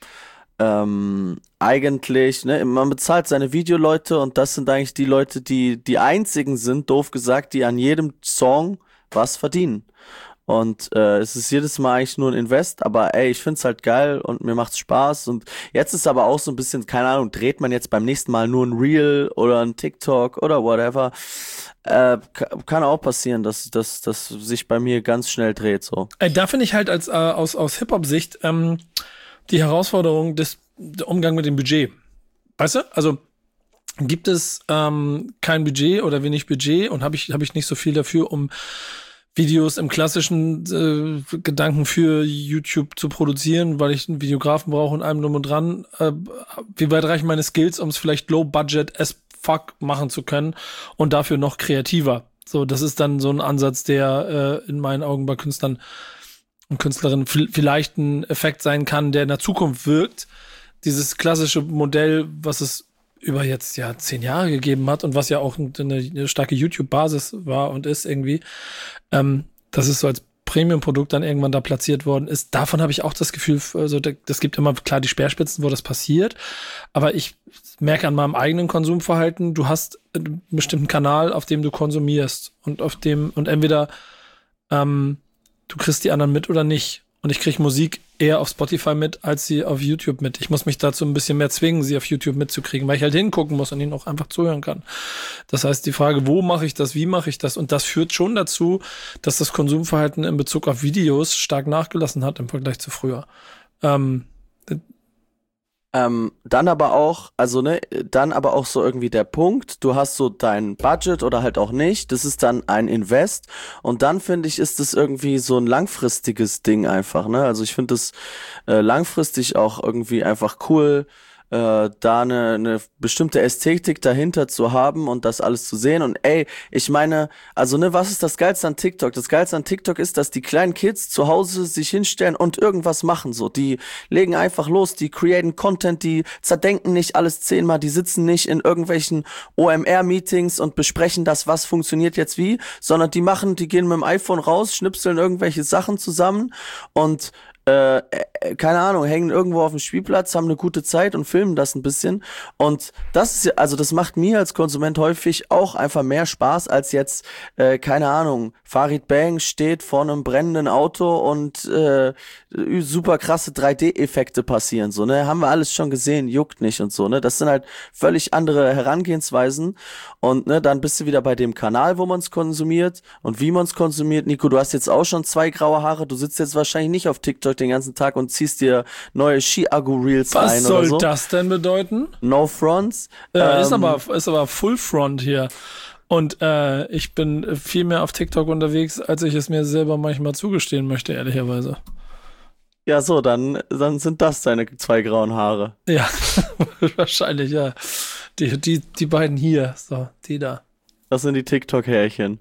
eigentlich, ne, man bezahlt seine Videoleute und das sind eigentlich die Leute, die einzigen sind, doof gesagt, die an jedem Song was verdienen. Und es ist jedes Mal eigentlich nur ein Invest, aber ey, ich find's halt geil und mir macht's Spaß. Und jetzt ist aber auch so ein bisschen, keine Ahnung, dreht man jetzt beim nächsten Mal nur ein Reel oder ein TikTok oder whatever. Kann auch passieren, dass sich bei mir ganz schnell dreht, so. Da finde ich halt aus Hip-Hop-Sicht die Herausforderung der Umgang mit dem Budget. Weißt du? Also gibt es kein Budget oder wenig Budget und habe ich nicht so viel dafür, um Videos im klassischen Gedanken für YouTube zu produzieren, weil ich einen Videografen brauche und allem drum und dran. Wie weit reichen meine Skills, um es vielleicht low budget as fuck machen zu können und dafür noch kreativer? So, das ist dann so ein Ansatz, der in meinen Augen bei Künstlern und Künstlerinnen vielleicht ein Effekt sein kann, der in der Zukunft wirkt. Dieses klassische Modell, was es über jetzt 10 Jahre gegeben hat und was ja auch eine starke YouTube-Basis war und ist irgendwie, dass es so als Premium-Produkt dann irgendwann da platziert worden ist. Davon habe ich auch das Gefühl, also das gibt immer klar die Speerspitzen, wo das passiert, aber ich merke an meinem eigenen Konsumverhalten, du hast einen bestimmten Kanal, auf dem du konsumierst und entweder du kriegst die anderen mit oder nicht. Und ich kriege Musik eher auf Spotify mit, als sie auf YouTube mit. Ich muss mich dazu ein bisschen mehr zwingen, sie auf YouTube mitzukriegen, weil ich halt hingucken muss und ihnen auch einfach zuhören kann. Das heißt, die Frage, wo mache ich das, wie mache ich das? Und das führt schon dazu, dass das Konsumverhalten in Bezug auf Videos stark nachgelassen hat im Vergleich zu früher. Dann aber auch so irgendwie der Punkt, du hast so dein Budget oder halt auch nicht, das ist dann ein Invest und dann finde ich, ist das irgendwie so ein langfristiges Ding einfach, ne, also ich finde das langfristig auch irgendwie einfach cool, da eine bestimmte Ästhetik dahinter zu haben und das alles zu sehen und ey, ich meine, also ne, was ist das Geilste an TikTok? Das Geilste an TikTok ist, dass die kleinen Kids zu Hause sich hinstellen und irgendwas machen, so, die legen einfach los, die createn Content, die zerdenken nicht alles 10-mal, die sitzen nicht in irgendwelchen OMR-Meetings und besprechen das, was funktioniert jetzt wie, sondern die gehen mit dem iPhone raus, schnipseln irgendwelche Sachen zusammen und keine Ahnung, hängen irgendwo auf dem Spielplatz, haben eine gute Zeit und filmen das ein bisschen und das ist ja, also das macht mir als Konsument häufig auch einfach mehr Spaß als jetzt, keine Ahnung, Farid Bang steht vor einem brennenden Auto und super krasse 3D-Effekte passieren, so, ne, haben wir alles schon gesehen, juckt nicht und so, ne, das sind halt völlig andere Herangehensweisen und, ne, dann bist du wieder bei dem Kanal, wo man es konsumiert und wie man es konsumiert. Nico, du hast jetzt auch schon 2 graue Haare, du sitzt jetzt wahrscheinlich nicht auf TikTok den ganzen Tag und ziehst dir neue Ski-Agu-Reels ein oder so. Was soll das denn bedeuten? No Fronts. Ist aber Full Front hier. Und ich bin viel mehr auf TikTok unterwegs, als ich es mir selber manchmal zugestehen möchte, ehrlicherweise. Ja, so, dann sind das deine 2 grauen Haare. Ja, wahrscheinlich, ja. Die beiden hier, so, die da. Das sind die TikTok-Härchen.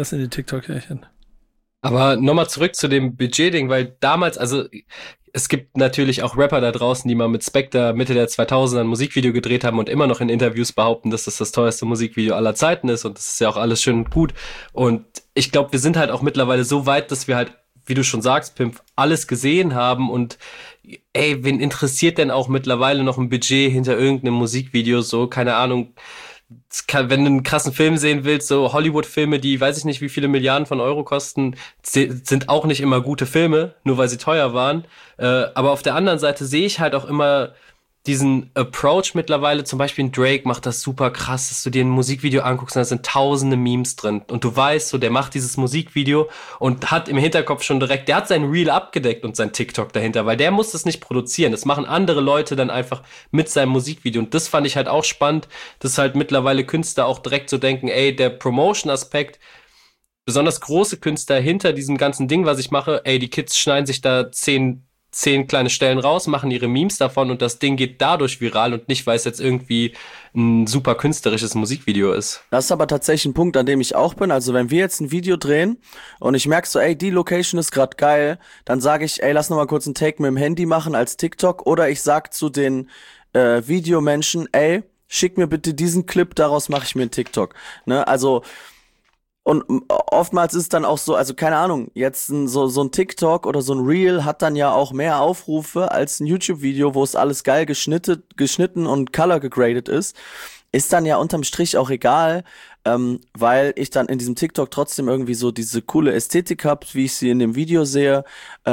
Aber nochmal zurück zu dem Budget-Ding, weil damals, also es gibt natürlich auch Rapper da draußen, die mal mit Spectre Mitte der 2000er ein Musikvideo gedreht haben und immer noch in Interviews behaupten, dass das teuerste Musikvideo aller Zeiten ist und das ist ja auch alles schön und gut. Und ich glaube, wir sind halt auch mittlerweile so weit, dass wir halt, wie du schon sagst, Pimp, alles gesehen haben und ey, wen interessiert denn auch mittlerweile noch ein Budget hinter irgendeinem Musikvideo, so, keine Ahnung. Wenn du einen krassen Film sehen willst, so Hollywood-Filme, die weiß ich nicht, wie viele Milliarden von Euro kosten, sind auch nicht immer gute Filme, nur weil sie teuer waren. Aber auf der anderen Seite sehe ich halt auch immer diesen Approach mittlerweile, zum Beispiel ein Drake macht das super krass, dass du dir ein Musikvideo anguckst und da sind tausende Memes drin und du weißt so, der macht dieses Musikvideo und hat im Hinterkopf schon direkt, der hat sein Reel abgedeckt und sein TikTok dahinter, weil der muss das nicht produzieren, das machen andere Leute dann einfach mit seinem Musikvideo und das fand ich halt auch spannend, dass halt mittlerweile Künstler auch direkt so denken, ey, der Promotion-Aspekt, besonders große Künstler hinter diesem ganzen Ding, was ich mache, ey, die Kids schneiden sich da 10 kleine Stellen raus, machen ihre Memes davon und das Ding geht dadurch viral und nicht, weil es jetzt irgendwie ein super künstlerisches Musikvideo ist. Das ist aber tatsächlich ein Punkt, an dem ich auch bin. Also wenn wir jetzt ein Video drehen und ich merke so, ey, die Location ist gerade geil, dann sage ich, ey, lass noch mal kurz einen Take mit dem Handy machen als TikTok oder ich sag zu den Videomenschen, ey, schick mir bitte diesen Clip, daraus mache ich mir einen TikTok. Ne? Also und oftmals ist dann auch so, also keine Ahnung, jetzt so ein TikTok oder so ein Reel hat dann ja auch mehr Aufrufe als ein YouTube-Video, wo es alles geil geschnitten und color gegradet ist. Ist dann ja unterm Strich auch egal, weil ich dann in diesem TikTok trotzdem irgendwie so diese coole Ästhetik hab, wie ich sie in dem Video sehe.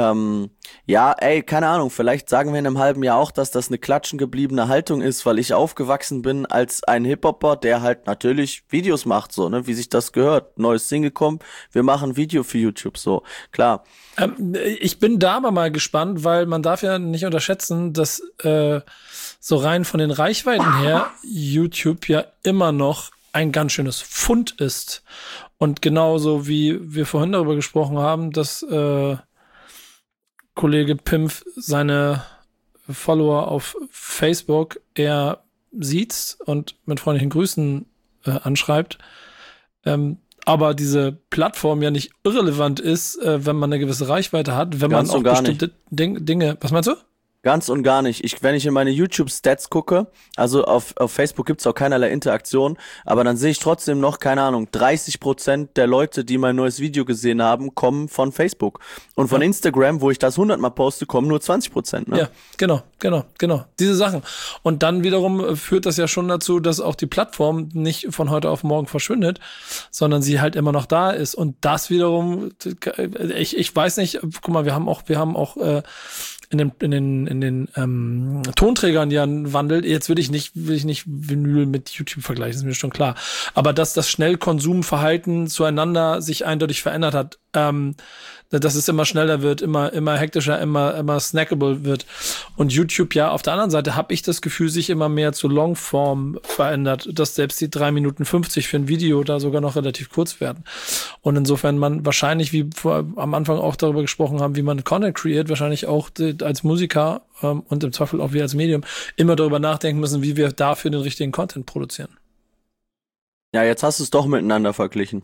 Ja, ey, keine Ahnung, vielleicht sagen wir in einem halben Jahr auch, dass das eine klatschen gebliebene Haltung ist, weil ich aufgewachsen bin als ein Hip-Hopper, der halt natürlich Videos macht, so, ne, wie sich das gehört. Neues Single kommt, wir machen ein Video für YouTube, so, klar. Ich bin da aber mal gespannt, weil man darf ja nicht unterschätzen, dass so rein von den Reichweiten her YouTube ja immer noch ein ganz schönes Pfund ist. Und genauso wie wir vorhin darüber gesprochen haben, dass Kollege Pimpf seine Follower auf Facebook eher sieht und mit freundlichen Grüßen anschreibt, aber diese Plattform ja nicht irrelevant ist, wenn man eine gewisse Reichweite hat, wenn Ganz man auch und gar bestimmte Dinge, was meinst du? Ganz und gar nicht. Wenn ich in meine YouTube-Stats gucke, also auf Facebook gibt's auch keinerlei Interaktion, aber dann sehe ich trotzdem noch, keine Ahnung, 30% der Leute, die mein neues Video gesehen haben, kommen von Facebook. Und von Instagram, wo ich das 100-mal poste, kommen nur 20%. Ne? Ja, genau. Diese Sachen. Und dann wiederum führt das ja schon dazu, dass auch die Plattform nicht von heute auf morgen verschwindet, sondern sie halt immer noch da ist. Und das wiederum, ich weiß nicht, guck mal, wir haben auch in den Tonträgern ja einen Wandel. Jetzt will ich nicht Vinyl mit YouTube vergleichen, ist mir schon klar. Aber dass das Schnellkonsumverhalten zueinander sich eindeutig verändert hat, dass es immer schneller wird, immer hektischer, immer snackable wird. Und YouTube ja auf der anderen Seite habe ich das Gefühl, sich immer mehr zu Longform verändert, dass selbst die 3 Minuten 50 für ein Video da sogar noch relativ kurz werden. Und insofern man wahrscheinlich, wie am Anfang auch darüber gesprochen haben, wie man Content kreiert, wahrscheinlich auch als Musiker und im Zweifel auch wir als Medium immer darüber nachdenken müssen, wie wir dafür den richtigen Content produzieren. Ja, jetzt hast du es doch miteinander verglichen.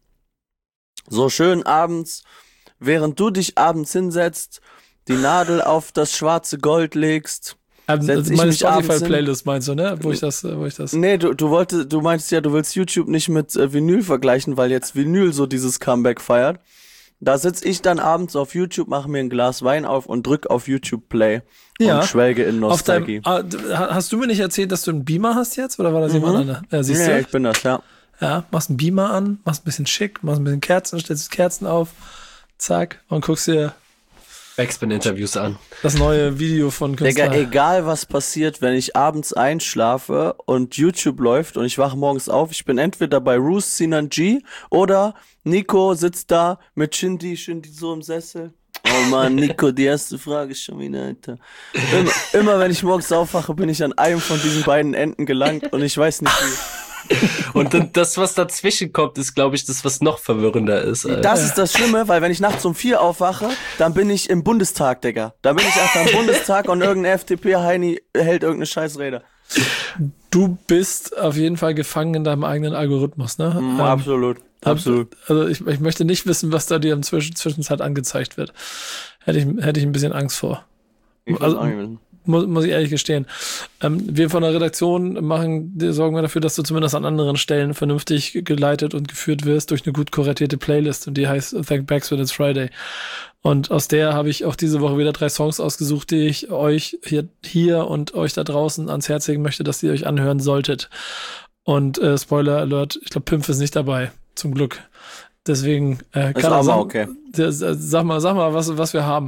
So schön abends, während du dich abends hinsetzt, die Nadel auf das schwarze Gold legst. Meine Spotify-Playlist meinst du, ne? Wo ich das. Nee, du meintest ja, du willst YouTube nicht mit Vinyl vergleichen, weil jetzt Vinyl so dieses Comeback feiert. Da sitz ich dann abends auf YouTube, mache mir ein Glas Wein auf und drück auf YouTube Play und schwelge in Nostalgie. Hast du mir nicht erzählt, dass du einen Beamer hast jetzt? Oder war das jemand anderes? Ja, siehst du? Ich bin das, ja. Ja, machst einen Beamer an, machst ein bisschen schick, machst ein bisschen Kerzen, stellst Kerzen auf, zack, und guckst dir Backspin-Interviews an. Das neue Video von Künstler. Digga, egal was passiert, wenn ich abends einschlafe und YouTube läuft und ich wache morgens auf, ich bin entweder bei Roos Sinan G oder Nico sitzt da mit Shindy so im Sessel. Oh Mann, Nico, die erste Frage ist schon wieder, Alter. Immer wenn ich morgens aufwache, bin ich an einem von diesen beiden Enden gelangt und ich weiß nicht wie. Und das, was dazwischen kommt, ist, glaube ich, das, was noch verwirrender ist. Alter. Das ist das Schlimme, weil wenn ich nachts um 4 aufwache, dann bin ich im Bundestag, Digga. Da bin ich einfach im Bundestag und irgendein FDP-Heini hält irgendeine Scheißrede. Du bist auf jeden Fall gefangen in deinem eigenen Algorithmus, ne? Absolut. Also ich möchte nicht wissen, was da dir in Zwischenzeit angezeigt wird. Hätte ich ein bisschen Angst vor. Muss ich ehrlich gestehen. Wir von der Redaktion sorgen wir dafür, dass du zumindest an anderen Stellen vernünftig geleitet und geführt wirst durch eine gut kuratierte Playlist und die heißt Thank Backspin It's Friday. Und aus der habe ich auch diese Woche wieder 3 Songs ausgesucht, die ich euch hier und euch da draußen ans Herz legen möchte, dass ihr euch anhören solltet. Und Spoiler Alert, ich glaube, Pimpf ist nicht dabei, zum Glück. Deswegen kann er sagen, okay. Sag mal, was wir haben.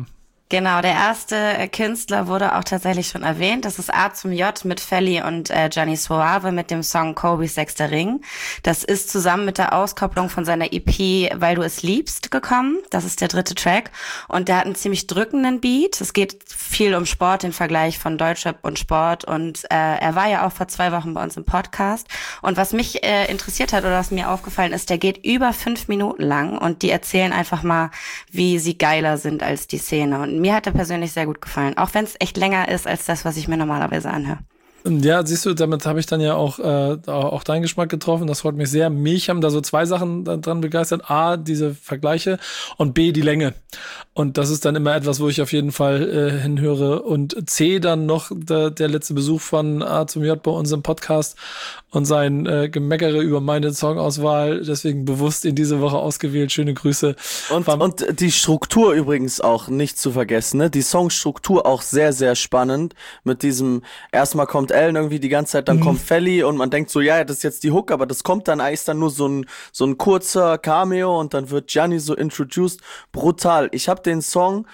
Genau, der erste Künstler wurde auch tatsächlich schon erwähnt. Das ist A zum J mit Felly und Gianni Suave mit dem Song Kobis Sechster Ring. Das ist zusammen mit der Auskopplung von seiner EP Weil du es liebst gekommen. Das ist der dritte Track. Und der hat einen ziemlich drückenden Beat. Es geht viel um Sport, den Vergleich von Deutschrap und Sport. Und er war ja auch vor 2 Wochen bei uns im Podcast. Und was mich interessiert hat oder was mir aufgefallen ist, der geht über 5 Minuten lang. Und die erzählen einfach mal, wie sie geiler sind als die Szene. Und mir hat er persönlich sehr gut gefallen, auch wenn es echt länger ist als das, was ich mir normalerweise anhöre. Ja, siehst du, damit habe ich dann ja auch deinen Geschmack getroffen. Das freut mich sehr. Mich haben da so 2 Sachen dran begeistert. A, diese Vergleiche und B, die Länge. Und das ist dann immer etwas, wo ich auf jeden Fall hinhöre. Und C, dann noch der letzte Besuch von A zum J bei uns im Podcast und sein Gemeckere über meine Songauswahl. Deswegen bewusst in diese Woche ausgewählt. Schöne Grüße. Und die Struktur übrigens auch nicht zu vergessen, ne? Die Songstruktur auch sehr, sehr spannend. Mit diesem, erstmal kommt Ellen irgendwie die ganze Zeit, dann kommt Felly und man denkt so, ja, das ist jetzt die Hook, aber das kommt dann eigentlich dann nur so ein kurzer Cameo und dann wird Gianni so introduced. Brutal. Ich habe den Song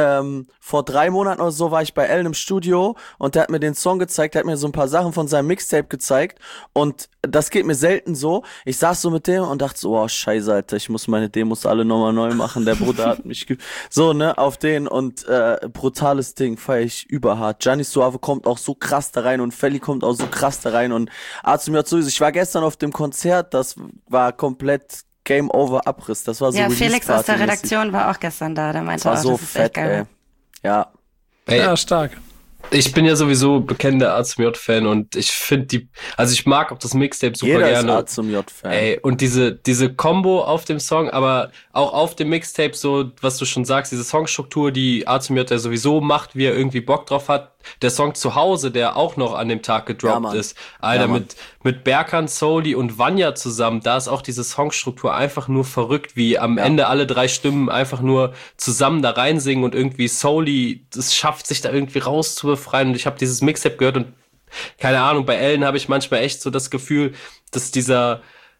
vor 3 Monaten oder so war ich bei Ellen im Studio und der hat mir den Song gezeigt, der hat mir so ein paar Sachen von seinem Mixtape gezeigt und das geht mir selten so. Ich saß so mit dem und dachte so, oh scheiße, Alter, ich muss meine Demos alle nochmal neu machen, der Bruder hat mich so, ne, auf den und brutales Ding, feier ich überhart. Gianni Suave kommt auch so krass da rein und Felly kommt auch so krass da rein und Azumir sowieso. Ich war gestern auf dem Konzert, das war komplett Game Over Abriss, das war so. Ja, Felix aus der Redaktion war auch gestern da, der meinte war auch, so das ist fett, echt geil. Ey. Ja. Ey, Ja, stark. ich bin ja sowieso bekennender A zum J-Fan und ich finde ich mag auch das Mixtape super Jeder gerne. ist A zum J-Fan. Ey, und diese Combo auf dem Song, aber auch auf dem Mixtape so, was du schon sagst, diese Songstruktur, die A zum J der sowieso macht, wie er irgendwie Bock drauf hat. Der Song Zuhause, der auch noch an dem Tag gedroppt ist. Alter, mit Berkan, Soli und Vanya zusammen, da ist auch diese Songstruktur einfach nur verrückt, wie am Ende alle 3 Stimmen einfach nur zusammen da reinsingen und irgendwie Soli, das schafft sich da irgendwie raus zu befreien. Und ich habe dieses Mixtape gehört und keine Ahnung, bei Ellen habe ich manchmal echt so das Gefühl, dass diese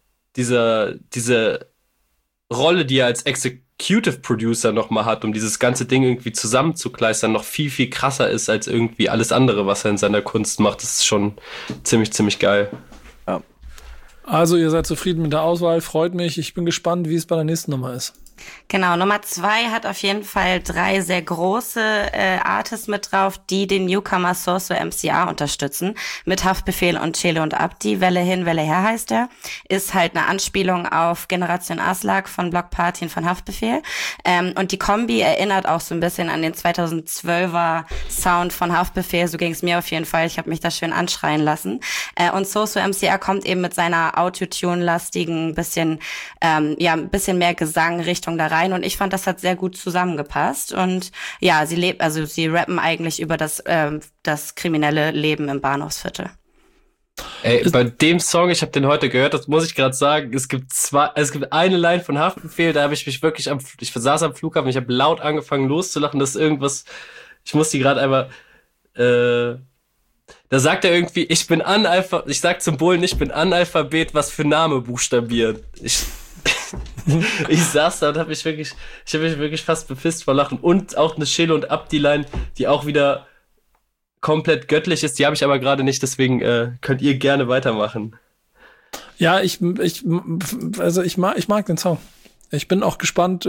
Rolle, die er als Executive Producer nochmal hat, um dieses ganze Ding irgendwie zusammenzukleistern, noch viel, viel krasser ist als irgendwie alles andere, was er in seiner Kunst macht. Das ist schon ziemlich, ziemlich geil. Ja. Also ihr seid zufrieden mit der Auswahl, freut mich. Ich bin gespannt, wie es bei der nächsten Nummer ist. Genau, Nummer 2 hat auf jeden Fall 3 sehr große Artists mit drauf, die den Newcomer Source MCA unterstützen. Mit Haftbefehl und Chele und Abdi. Welle hin, Welle her heißt er. Ist halt eine Anspielung auf Generation Aslak von Block Party und von Haftbefehl. Und die Kombi erinnert auch so ein bisschen an den 2012er Sound von Haftbefehl. So ging es mir auf jeden Fall. Ich habe mich da schön anschreien lassen. Und Source MCA kommt eben mit seiner Autotune-lastigen, bisschen mehr Gesang Richtung da rein und ich fand, das hat sehr gut zusammengepasst und ja, sie rappen eigentlich über das kriminelle Leben im Bahnhofsviertel. Ey, bei dem Song, ich habe den heute gehört, das muss ich gerade sagen, es gibt eine Line von Haftbefehl, da habe ich mich wirklich ich saß am Flughafen, ich habe laut angefangen loszulachen, das ist irgendwas, ich muss die gerade einmal, da sagt er irgendwie, ich sag zum Bullen, ich bin Analphabet, was für Name buchstabieren. Ich saß da und hab mich wirklich fast bepisst vor Lachen. Und auch eine Chele und Abdi-Line, die auch wieder komplett göttlich ist. Die habe ich aber gerade nicht, deswegen könnt ihr gerne weitermachen. Ja, ich mag den Song. Ich bin auch gespannt.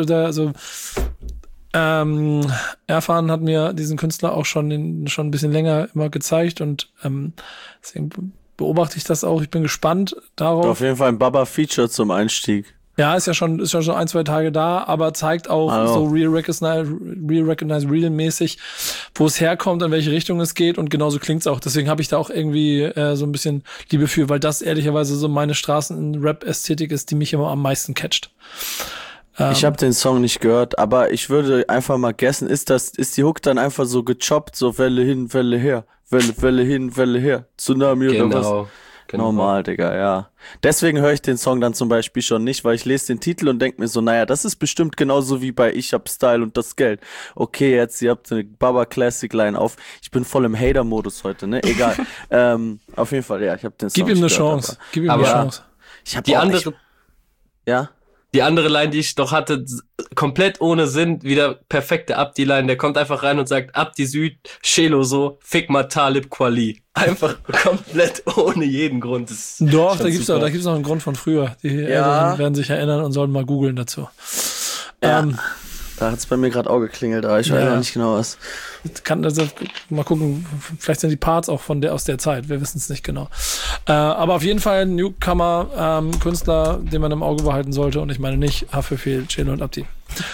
Erfahren hat mir diesen Künstler auch schon ein bisschen länger immer gezeigt und deswegen beobachte ich das auch. Ich bin gespannt darauf. Auf jeden Fall ein Baba-Feature zum Einstieg. Ja, ist ja schon 1-2 Tage da, aber zeigt auch so Real Recognize Real mäßig, wo es herkommt, in welche Richtung es geht und genauso klingt's auch. Deswegen habe ich da auch irgendwie so ein bisschen Liebe für, weil das ehrlicherweise so meine Straßen-Rap-Ästhetik ist, die mich immer am meisten catcht. Ich habe den Song nicht gehört, aber ich würde einfach mal guessen, ist die Hook dann einfach so gechoppt, so Welle hin, Welle her, Welle hin, Welle her, Tsunami oder was? Genau. Normal, Digga, ja. Deswegen höre ich den Song dann zum Beispiel schon nicht, weil ich lese den Titel und denke mir so, naja, das ist bestimmt genauso wie bei Ich hab Style und das Geld. Okay, jetzt, ihr habt eine Baba Classic Line auf. Ich bin voll im Hater-Modus heute, ne? Egal. Auf jeden Fall, ja, ich hab den Song Gib ihm eine Chance. Gib ihm eine Chance. Ich hab die andere... Ja? Die andere Line, die ich noch hatte, komplett ohne Sinn, wieder perfekte Abdi-Line. Der kommt einfach rein und sagt, Abdi Süd, Shelo so, fick mal Talib Kweli. Einfach komplett ohne jeden Grund. Doch, da gibt's noch einen Grund von früher. Die Älteren werden sich erinnern und sollen mal googeln dazu. Ja. Da hat's bei mir gerade auch geklingelt, aber ich weiß noch nicht genau was. Mal gucken, vielleicht sind die Parts auch aus der Zeit, wir wissen es nicht genau. Aber auf jeden Fall ein Newcomer, Künstler, den man im Auge behalten sollte, und ich meine nicht Haftbefehl, Shelo und Abdi.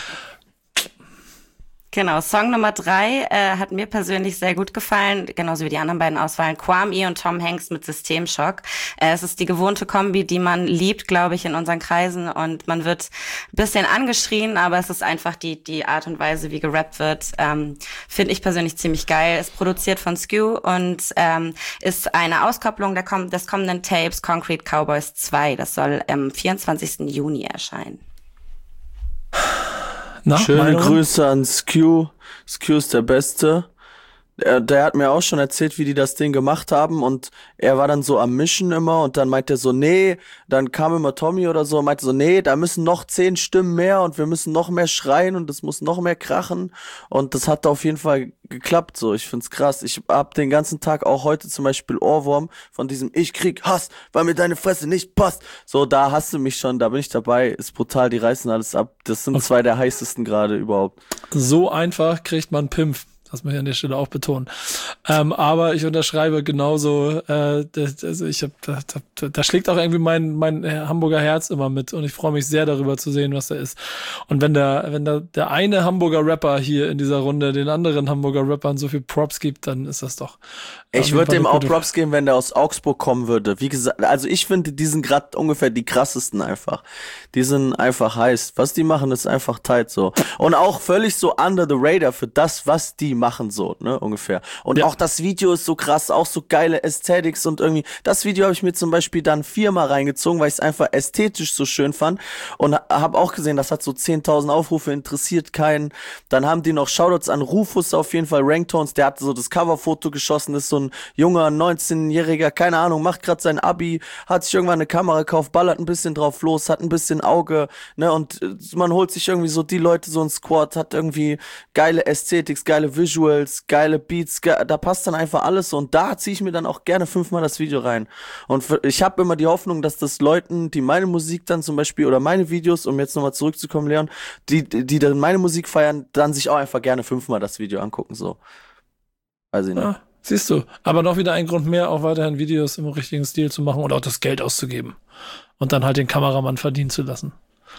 Genau, Song Nummer 3 hat mir persönlich sehr gut gefallen, genauso wie die anderen beiden Auswahlen. Kwame und Tom Hanks mit Systemschock. Es ist die gewohnte Kombi, die man liebt, glaube ich, in unseren Kreisen, und man wird ein bisschen angeschrien, aber es ist einfach die Art und Weise, wie gerappt wird, finde ich persönlich ziemlich geil. Ist produziert von Skew und ist eine Auskopplung des kommenden Tapes Concrete Cowboys 2. Das soll am 24. Juni erscheinen. Schöne Grüße an Skew. Skew ist der Beste. Der hat mir auch schon erzählt, wie die das Ding gemacht haben, und er war dann so am Mischen immer, und dann meinte er so, nee, dann kam immer Tommy oder so und meinte so, nee, da müssen noch 10 Stimmen mehr und wir müssen noch mehr schreien und es muss noch mehr krachen, und das hat auf jeden Fall geklappt so. Ich find's krass. Ich hab den ganzen Tag, auch heute zum Beispiel, Ohrwurm von diesem Ich krieg Hass, weil mir deine Fresse nicht passt. So, da hast du mich schon, da bin ich dabei. Ist brutal, die reißen alles ab. Das sind 2 der heißesten gerade überhaupt. So einfach kriegt man Pimpf. Das muss ich an der Stelle auch betonen. Aber ich unterschreibe genauso, also da schlägt auch irgendwie mein Hamburger Herz immer mit, und ich freue mich sehr darüber zu sehen, was da ist. Und wenn der eine Hamburger Rapper hier in dieser Runde den anderen Hamburger Rappern so viel Props gibt, dann ist das doch. Ich würde dem auch Props geben, wenn der aus Augsburg kommen würde. Wie gesagt, also ich finde, die sind gerade ungefähr die krassesten einfach. Die sind einfach heiß. Was die machen, ist einfach tight so. Und auch völlig so under the radar für das, was die machen so, ne, ungefähr. Und auch das Video ist so krass, auch so geile Aesthetics, und irgendwie, das Video habe ich mir zum Beispiel dann 4-mal reingezogen, weil ich es einfach ästhetisch so schön fand, und habe auch gesehen, das hat so 10.000 Aufrufe, interessiert keinen. Dann haben die noch Shoutouts an Rufus, auf jeden Fall, Ranktones, der hat so das Coverfoto geschossen, ist so ein junger 19-Jähriger, keine Ahnung, macht gerade sein Abi, hat sich irgendwann eine Kamera gekauft, ballert ein bisschen drauf los, hat ein bisschen Auge, ne, und man holt sich irgendwie so die Leute, so ein Squad, hat irgendwie geile Ästhetics, geile Visuals, geile Beats, da passt dann einfach alles, und da ziehe ich mir dann auch gerne 5-mal das Video rein. Und ich habe immer die Hoffnung, dass das Leuten, die meine Musik dann zum Beispiel, oder meine Videos, um jetzt nochmal zurückzukommen, Leon, die dann meine Musik feiern, dann sich auch einfach gerne 5-mal das Video angucken, so. Weiß ich nicht. Ja, siehst du. Aber noch wieder ein Grund mehr, auch weiterhin Videos im richtigen Stil zu machen und auch das Geld auszugeben. Und dann halt den Kameramann verdienen zu lassen.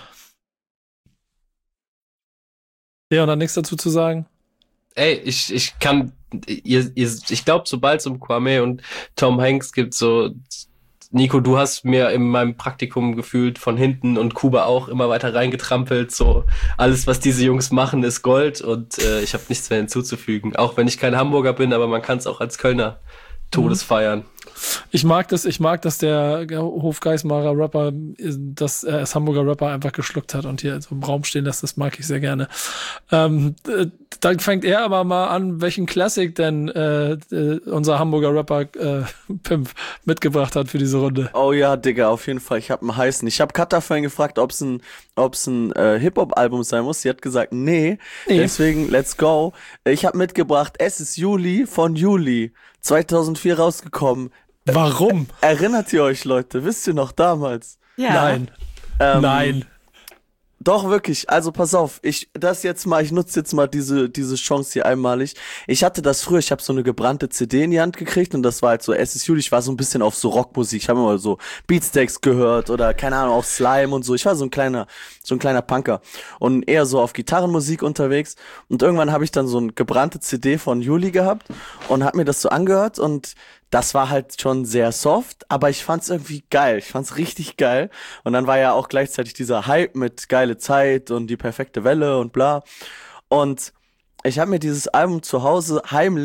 Ja, und dann nichts dazu zu sagen? Ey, ich glaube, sobald es um Kwame und Tom Hanks gibt, so, Nico, du hast mir in meinem Praktikum gefühlt von hinten, und Kuba auch, immer weiter reingetrampelt, so, alles, was diese Jungs machen, ist Gold, und ich habe nichts mehr hinzuzufügen. Auch wenn ich kein Hamburger bin, aber man kann es auch als Kölner Todes feiern. Ich mag das, der Hofgeismarer Rapper, dass er als Hamburger Rapper einfach geschluckt hat und hier so im Raum stehen lässt, das mag ich sehr gerne. Dann fängt er aber mal an, welchen Classic denn unser Hamburger Rapper Pimp mitgebracht hat für diese Runde. Oh ja, Digga, auf jeden Fall. Ich habe einen heißen. Ich habe Katha vorhin gefragt, ob es ein Hip-Hop-Album sein muss. Sie hat gesagt, nee. Deswegen, let's go. Ich habe mitgebracht, Es ist Juli von Juli. 2004 rausgekommen. Warum? Erinnert ihr euch, Leute? Wisst ihr noch damals? Ja. Nein. Nein. Doch, wirklich. Also pass auf, ich nutze jetzt mal diese Chance hier einmalig. Ich hatte das früher, ich habe so eine gebrannte CD in die Hand gekriegt, und das war halt so Es ist Juli. Ich war so ein bisschen auf so Rockmusik. Ich habe immer so Beatsteaks gehört oder keine Ahnung, auch Slime und so. Ich war so ein kleiner Punker und eher so auf Gitarrenmusik unterwegs. Und irgendwann habe ich dann so eine gebrannte CD von Juli gehabt und habe mir das so angehört, und das war halt schon sehr soft, aber ich fand's irgendwie geil. Ich fand's richtig geil. Und dann war ja auch gleichzeitig dieser Hype mit geile Zeit und die perfekte Welle und bla. Und ich habe mir dieses Album zu Hause heimlich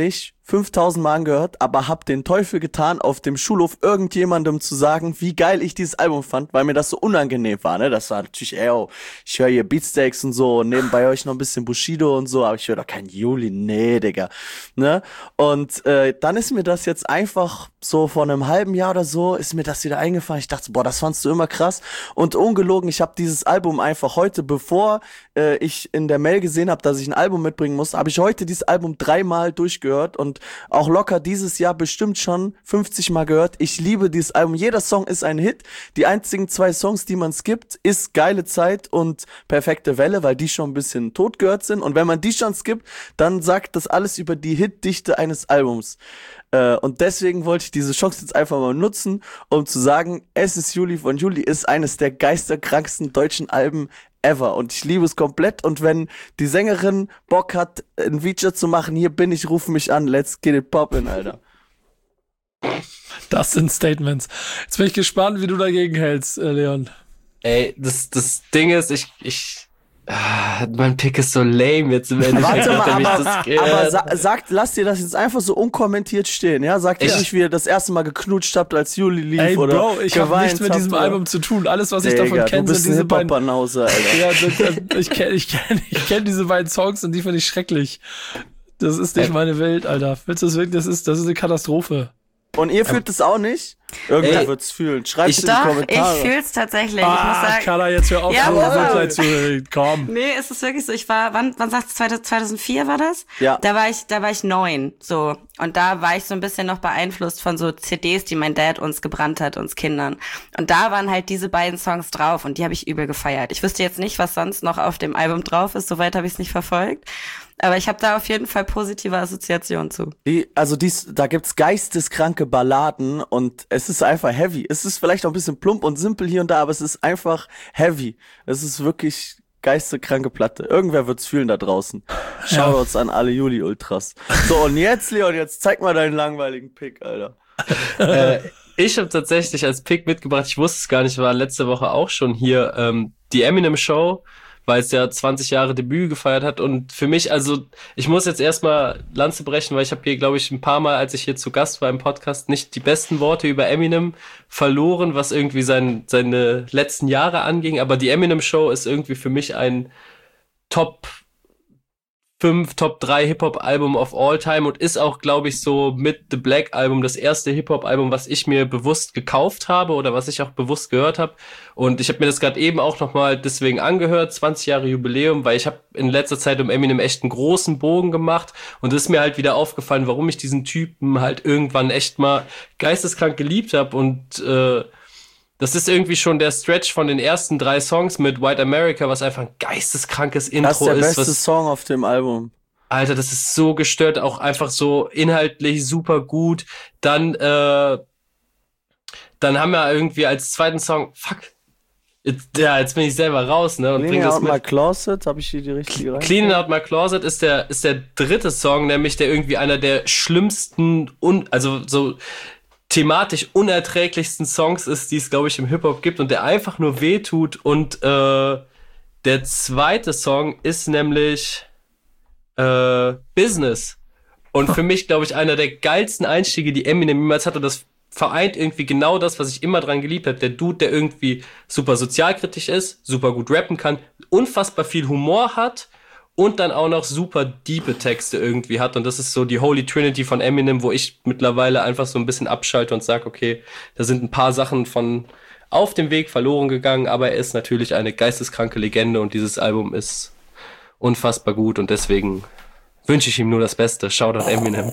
5000 Mal angehört, aber hab den Teufel getan, auf dem Schulhof irgendjemandem zu sagen, wie geil ich dieses Album fand, weil mir das so unangenehm war, ne? Das war natürlich, ich höre hier Beatsteaks und so und nebenbei höre ich noch ein bisschen Bushido und so, aber ich höre doch kein Juli, nee, Digga, ne? Und dann ist mir das jetzt einfach so vor einem halben Jahr oder so, ist mir das wieder eingefallen. Ich dachte, boah, das fandst du immer krass. Und ungelogen, ich habe dieses Album einfach heute, bevor ich in der Mail gesehen habe, dass ich ein Album mitbringen muss, habe ich heute dieses Album 3-mal durchgehört und auch locker dieses Jahr bestimmt schon 50 Mal gehört. Ich liebe dieses Album. Jeder Song ist ein Hit. Die einzigen 2 Songs, die man skippt, ist Geile Zeit und Perfekte Welle, weil die schon ein bisschen tot gehört sind. Und wenn man die schon skippt, dann sagt das alles über die Hitdichte eines Albums. Und deswegen wollte ich diese Chance jetzt einfach mal nutzen, um zu sagen, Es ist Juli von Juli ist eines der geisterkranksten deutschen Alben ever. Und ich liebe es komplett. Und wenn die Sängerin Bock hat, ein Feature zu machen, hier bin ich, ruf mich an, let's get it poppin', Alter. Das sind Statements. Jetzt bin ich gespannt, wie du dagegen hältst, Leon. Ey, das Ding ist, mein Pick ist so lame jetzt im Endeffekt. Warte mal, aber lass dir das jetzt einfach so unkommentiert stehen, ja? Sagt ihr nicht, wie ihr das erste Mal geknutscht habt, als Juli lief, ey, oder Bro, ich habe nichts mit diesem Album zu tun. Alles, was ich davon kenne, sind diese beiden... Alter. Ja, ich kenn diese beiden Songs und die finde ich schrecklich. Das ist nicht meine Welt, Alter. Willst du das wirklich? Das ist eine Katastrophe. Und ihr fühlt es auch nicht? Irgendwer wird's fühlen. Schreibt's in die Kommentare. Ich fühl's tatsächlich. Ich muss sagen, Carla, jetzt hör auf, komm. Nee, es ist wirklich so. Ich war, wann sagst du, 2004 war das? Ja. Da war ich 9, so. Und da war ich so ein bisschen noch beeinflusst von so CDs, die mein Dad uns gebrannt hat, uns Kindern. Und da waren halt diese beiden Songs drauf und die habe ich übel gefeiert. Ich wüsste jetzt nicht, was sonst noch auf dem Album drauf ist. Soweit habe ich es nicht verfolgt. Aber ich habe da auf jeden Fall positive Assoziationen zu. Da gibt's geisteskranke Balladen und es ist einfach heavy. Es ist vielleicht auch ein bisschen plump und simpel hier und da, aber es ist einfach heavy. Es ist wirklich geisteskranke Platte. Irgendwer wird's fühlen da draußen. Shoutouts an alle Juli-Ultras. So, und jetzt, Leon, jetzt zeig mal deinen langweiligen Pick, Alter. Ich habe tatsächlich als Pick mitgebracht, ich wusste es gar nicht, war letzte Woche auch schon hier, die Eminem Show, weil es ja 20 Jahre Debüt gefeiert hat und für mich, also ich muss jetzt erstmal Lanze brechen, weil ich habe hier, glaube ich, ein paar Mal, als ich hier zu Gast war im Podcast, nicht die besten Worte über Eminem verloren, was irgendwie seine letzten Jahre anging, aber die Eminem Show ist irgendwie für mich ein Top 5, Top 3 Hip-Hop-Album of all time und ist auch, glaube ich, so mit The Black Album das erste Hip-Hop-Album, was ich mir bewusst gekauft habe oder was ich auch bewusst gehört habe. Und ich habe mir das gerade eben auch nochmal deswegen angehört, 20 Jahre Jubiläum, weil ich habe in letzter Zeit um Eminem echt einen großen Bogen gemacht und es ist mir halt wieder aufgefallen, warum ich diesen Typen halt irgendwann echt mal geisteskrank geliebt habe und das ist irgendwie schon der Stretch von den ersten 3 Songs mit White America, was einfach ein geisteskrankes Intro ist. Das ist der beste Song auf dem Album. Alter, das ist so gestört, auch einfach so inhaltlich super gut. Dann haben wir irgendwie als zweiten Song, jetzt bin ich selber raus, ne? Und Cleaning Out My Closet, habe ich hier die richtige rein? Cleaning Out My Closet ist der dritte Song, nämlich der irgendwie einer der schlimmsten also so thematisch unerträglichsten Songs ist, die es, glaube ich, im Hip-Hop gibt und der einfach nur wehtut. Und der zweite Song ist nämlich Business. Und für mich, glaube ich, einer der geilsten Einstiege, die Eminem jemals hatte. Das vereint irgendwie genau das, was ich immer dran geliebt habe. Der Dude, der irgendwie super sozialkritisch ist, super gut rappen kann, unfassbar viel Humor hat und dann auch noch super diepe Texte irgendwie hat. Und das ist so die Holy Trinity von Eminem, wo ich mittlerweile einfach so ein bisschen abschalte und sage, okay, da sind ein paar Sachen von auf dem Weg verloren gegangen, aber er ist natürlich eine geisteskranke Legende und dieses Album ist unfassbar gut und deswegen wünsche ich ihm nur das Beste. Shoutout Eminem.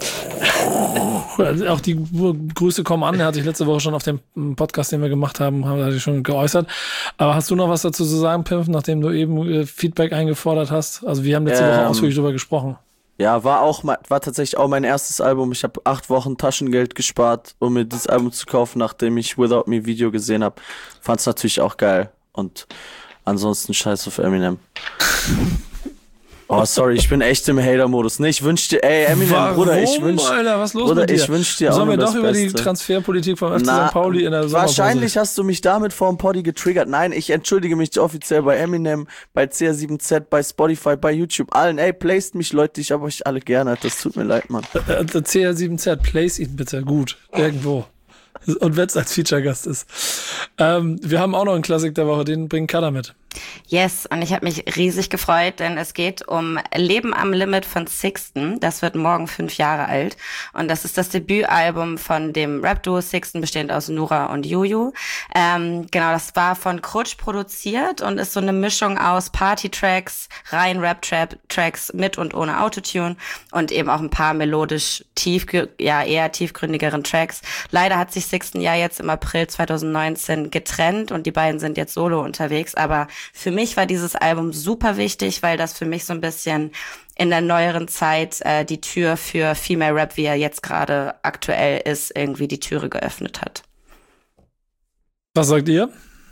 Also auch die Grüße kommen an. Er hat sich letzte Woche schon auf dem Podcast, den wir gemacht haben, hat sich schon geäußert. Aber hast du noch was dazu zu sagen, Pimp, nachdem du eben Feedback eingefordert hast? Also wir haben letzte Woche ausführlich drüber gesprochen. Ja, war tatsächlich auch mein erstes Album. Ich habe 8 Wochen Taschengeld gespart, um mir dieses Album zu kaufen, nachdem ich Without Me Video gesehen habe. Fand's natürlich auch geil. Und ansonsten scheiß auf Eminem. Oh, sorry, ich bin echt im Hater-Modus. Nee, ich wünsch dir, ey, Eminem, Warum, Bruder, ich wünsch, Alter, was ist los Bruder, mit dir? ich wünsch dir auch Sollen wir nur doch das über die Beste. Transferpolitik vom FC St. Pauli in der Sommerpause? Wahrscheinlich hast du mich damit vor dem Poddy getriggert. Nein, ich entschuldige mich offiziell bei Eminem, bei CR7Z, bei Spotify, bei YouTube, allen. Ey, placed mich, Leute, ich hab euch alle gerne. Das tut mir leid, Mann. Der CR7Z, place ihn bitte gut. Irgendwo. Und wenn es als Feature-Gast ist. Wir haben auch noch einen Klassik der Woche, den bringt Kader mit. Yes, und ich habe mich riesig gefreut, denn es geht um Leben am Limit von Sixten. Das wird morgen 5 Jahre alt. Und das ist das Debütalbum von dem Rap-Duo Sixten, bestehend aus Nura und Juju. Genau, das war von Krutsch produziert und ist so eine Mischung aus Party-Tracks, rein Rap-Tracks mit und ohne Autotune und eben auch ein paar melodisch eher tiefgründigeren Tracks. Leider hat sich Sixten ja jetzt im April 2019 getrennt und die beiden sind jetzt solo unterwegs, aber für mich war dieses Album super wichtig, weil das für mich so ein bisschen in der neueren Zeit die Tür für Female Rap, wie er jetzt gerade aktuell ist, irgendwie die Türe geöffnet hat. Was sagt ihr?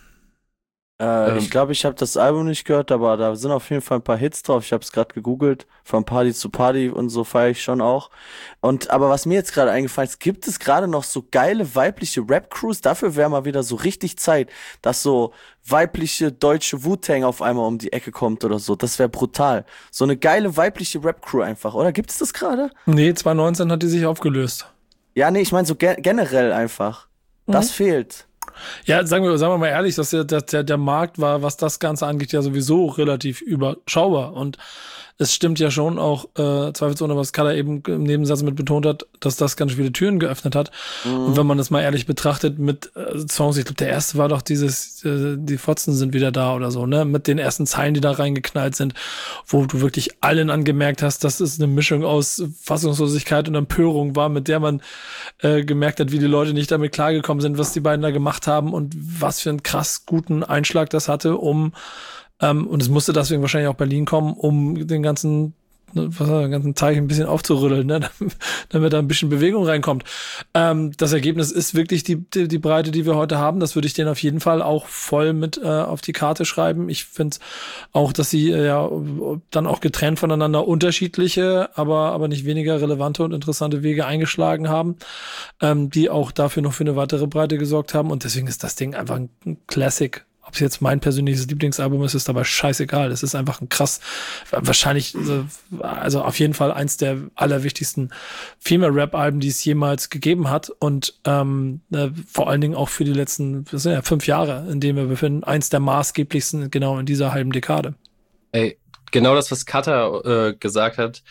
Ich glaube, ich habe das Album nicht gehört, aber da sind auf jeden Fall ein paar Hits drauf. Ich habe es gerade gegoogelt. Von Party zu Party und so feiere ich schon auch. Aber was mir jetzt gerade eingefallen ist, gibt es gerade noch so geile weibliche Rap-Crews? Dafür wäre mal wieder so richtig Zeit, dass so weibliche deutsche Wu-Tang auf einmal um die Ecke kommt oder so. Das wäre brutal. So eine geile weibliche Rap-Crew einfach, oder? Gibt es das gerade? Nee, 2019 hat die sich aufgelöst. Ja, nee, ich meine so generell einfach. Das fehlt. Ja, sagen wir mal ehrlich, dass der Markt war, was das Ganze angeht, ja sowieso relativ überschaubar. Und es stimmt ja schon auch zweifelsohne, was Kader eben im Nebensatz mit betont hat, dass das ganz viele Türen geöffnet hat. Und wenn man das mal ehrlich betrachtet mit Songs, ich glaube, der erste war doch dieses die Fotzen sind wieder da oder so, ne? Mit den ersten Zeilen, die da reingeknallt sind, wo du wirklich allen angemerkt hast, dass es eine Mischung aus Fassungslosigkeit und Empörung war, mit der man gemerkt hat, wie die Leute nicht damit klargekommen sind, was die beiden da gemacht haben und was für einen krass guten Einschlag das hatte, und es musste deswegen wahrscheinlich auch Berlin kommen, um den ganzen Teich ein bisschen aufzurütteln, ne? Damit da ein bisschen Bewegung reinkommt. Das Ergebnis ist wirklich die Breite, die wir heute haben. Das würde ich denen auf jeden Fall auch voll mit auf die Karte schreiben. Ich finde auch, dass sie dann auch getrennt voneinander unterschiedliche, aber nicht weniger relevante und interessante Wege eingeschlagen haben, die auch dafür noch für eine weitere Breite gesorgt haben. Und deswegen ist das Ding einfach ein Classic. Ob es jetzt mein persönliches Lieblingsalbum ist dabei scheißegal. Es ist einfach ein krass, wahrscheinlich, also auf jeden Fall eins der allerwichtigsten Female-Rap-Alben, die es jemals gegeben hat. Und vor allen Dingen auch für die letzten 5 Jahre, in denen wir befinden, eins der maßgeblichsten genau in dieser halben Dekade. Ey, genau das, was Katha gesagt hat,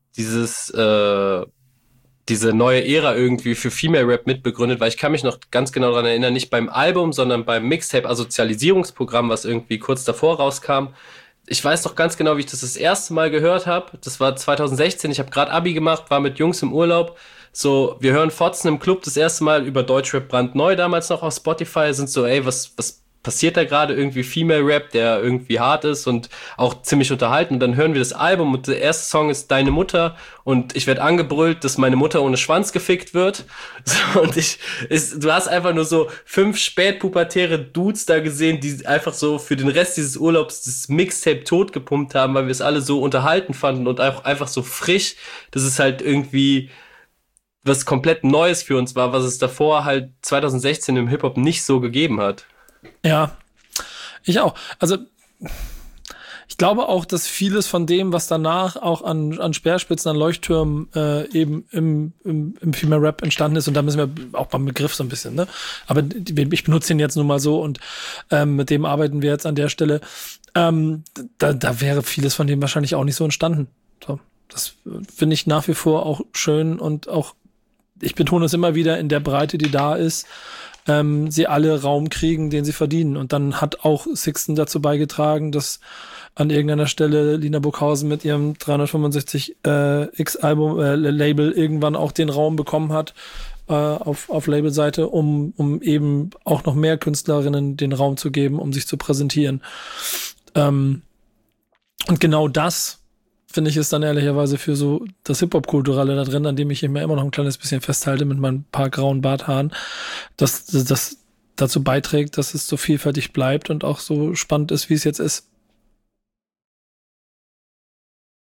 diese neue Ära irgendwie für Female Rap mitbegründet, weil ich kann mich noch ganz genau daran erinnern, nicht beim Album, sondern beim Mixtape-Assozialisierungsprogramm, was irgendwie kurz davor rauskam. Ich weiß noch ganz genau, wie ich das erste Mal gehört habe. Das war 2016, ich habe gerade Abi gemacht, war mit Jungs im Urlaub. So, wir hören Fotzen im Club das erste Mal über Deutschrap brandneu, damals noch auf Spotify, sind so, ey, was passiert da gerade? Irgendwie Female Rap, der irgendwie hart ist und auch ziemlich unterhalten. Und dann hören wir das Album und der erste Song ist Deine Mutter und ich werde angebrüllt, dass meine Mutter ohne Schwanz gefickt wird. So, und du hast einfach nur so 5 spätpubertäre Dudes da gesehen, die einfach so für den Rest dieses Urlaubs das Mixtape totgepumpt haben, weil wir es alle so unterhalten fanden und auch einfach so frisch, dass es halt irgendwie was komplett Neues für uns war, was es davor halt 2016 im Hip-Hop nicht so gegeben hat. Ja, ich auch. Also ich glaube auch, dass vieles von dem, was danach auch an Speerspitzen, an Leuchttürmen eben im Female Rap entstanden ist, und da müssen wir auch beim Begriff so ein bisschen, ne? Aber ich benutze ihn jetzt nur mal so und mit dem arbeiten wir jetzt an der Stelle. Da wäre vieles von dem wahrscheinlich auch nicht so entstanden. So, das finde ich nach wie vor auch schön und auch, ich betone es immer wieder, in der Breite, die da ist, sie alle Raum kriegen, den sie verdienen. Und dann hat auch Sixten dazu beigetragen, dass an irgendeiner Stelle Lina Burghausen mit ihrem 365X-Album Label irgendwann auch den Raum bekommen hat auf Labelseite, um eben auch noch mehr Künstlerinnen den Raum zu geben, um sich zu präsentieren. Und genau das, finde ich, ist dann ehrlicherweise für so das Hip-Hop-Kulturelle da drin, an dem ich immer noch ein kleines bisschen festhalte mit meinen paar grauen Barthaaren, dass das dazu beiträgt, dass es so vielfältig bleibt und auch so spannend ist, wie es jetzt ist.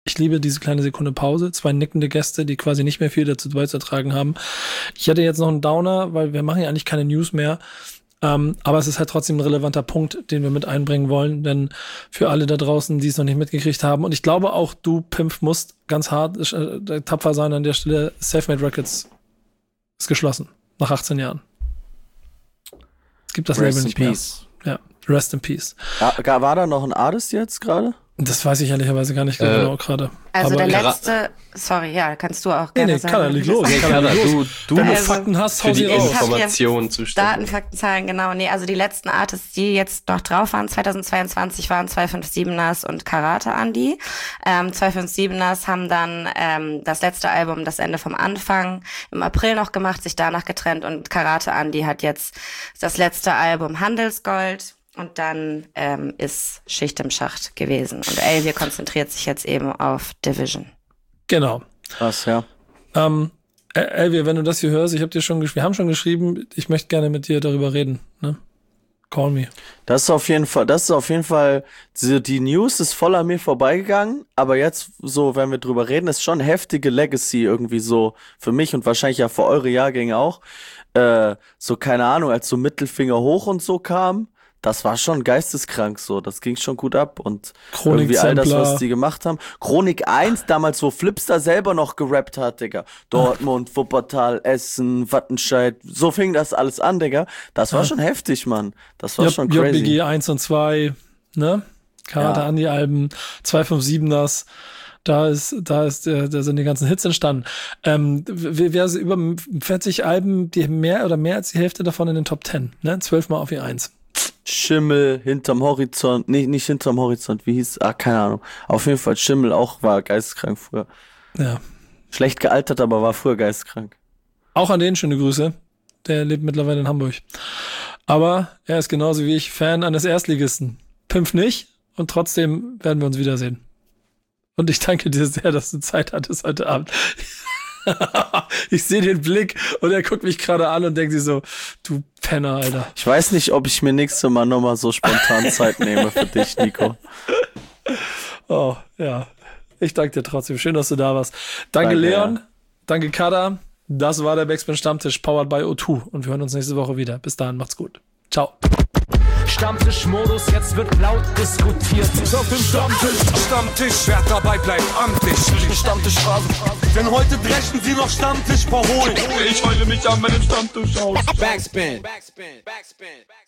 Ich liebe diese kleine Sekunde Pause. 2 nickende Gäste, die quasi nicht mehr viel dazu beizutragen haben. Ich hatte jetzt noch einen Downer, weil wir machen ja eigentlich keine News mehr. Aber es ist halt trotzdem ein relevanter Punkt, den wir mit einbringen wollen. Denn für alle da draußen, die es noch nicht mitgekriegt haben, und ich glaube auch du, Pimpf, musst ganz hart tapfer sein an der Stelle. Selfmade Records ist geschlossen. Nach 18 Jahren. Es gibt das Label nicht mehr. Ja, Rest in Peace. Ja, war da noch ein Artist jetzt gerade? Das weiß ich ehrlicherweise gar nicht genau gerade. Also aber der letzte, sorry, ja, kannst du auch gerne sagen. Kann leg los. Du Wenn du Fakten hast, hau für die sie raus. Informationen zuständig. Daten, Fakten, Zahlen, genau. Nee, also die letzten Artists, die jetzt noch drauf waren, 2022 waren 257ers und Karate Andi. 257ers haben dann das letzte Album, das Ende vom Anfang, im April noch gemacht, sich danach getrennt, und Karate Andi hat jetzt das letzte Album Handelsgold. Und dann ist Schicht im Schacht gewesen. Und Elvier konzentriert sich jetzt eben auf Division. Genau. Krass, ja. Elvier, wenn du das hier hörst, wir haben schon geschrieben, ich möchte gerne mit dir darüber reden. Ne? Call me. Das ist auf jeden Fall, die News ist voll an mir vorbeigegangen, aber jetzt so, wenn wir drüber reden, ist schon heftige Legacy irgendwie so für mich und wahrscheinlich ja für eure Jahrgänge auch. So, keine Ahnung, als so Mittelfinger hoch und so kam, das war schon geisteskrank so, das ging schon gut ab und Chronik irgendwie all das, Sampler. was die gemacht haben. Chronik 1 damals, wo Flipster selber noch gerappt hat, Digga. Dortmund, Wuppertal, Essen, Wattenscheid, so fing das alles an, Digga. Das war schon heftig, Mann. Das war schon crazy. JBG 1 und 2, ne? Karate Andi Alben, 257ers. Da sind die ganzen Hits entstanden. Wer über 40 Alben, die mehr als die Hälfte davon in den Top 10, ne? 12 Mal auf ihr 1. Schimmel hinterm Horizont, nicht hinterm Horizont, wie hieß, keine Ahnung. Auf jeden Fall Schimmel auch war geisteskrank früher. Ja. Schlecht gealtert, aber war früher geisteskrank. Auch an den schöne Grüße. Der lebt mittlerweile in Hamburg. Aber er ist genauso wie ich Fan eines Erstligisten. Pimpf nicht, und trotzdem werden wir uns wiedersehen. Und ich danke dir sehr, dass du Zeit hattest heute Abend. Ich sehe den Blick und er guckt mich gerade an und denkt sich so, du Penner, Alter. Ich weiß nicht, ob ich mir nächstes Mal nochmal so spontan Zeit nehme für dich, Nico. Oh, ja. Ich danke dir trotzdem. Schön, dass du da warst. Danke Leon. Ja. Danke Kada. Das war der Backspin Stammtisch, powered by O2. Und wir hören uns nächste Woche wieder. Bis dahin, macht's gut. Ciao. Stammtischmodus, jetzt wird laut diskutiert. Ich auf dem Stammtisch, wer dabei bleibt, amtlich. Stammtischphase, denn heute brechen sie noch Stammtisch verholen. Ich heule mich an meinem Stammtisch aus. Backspin.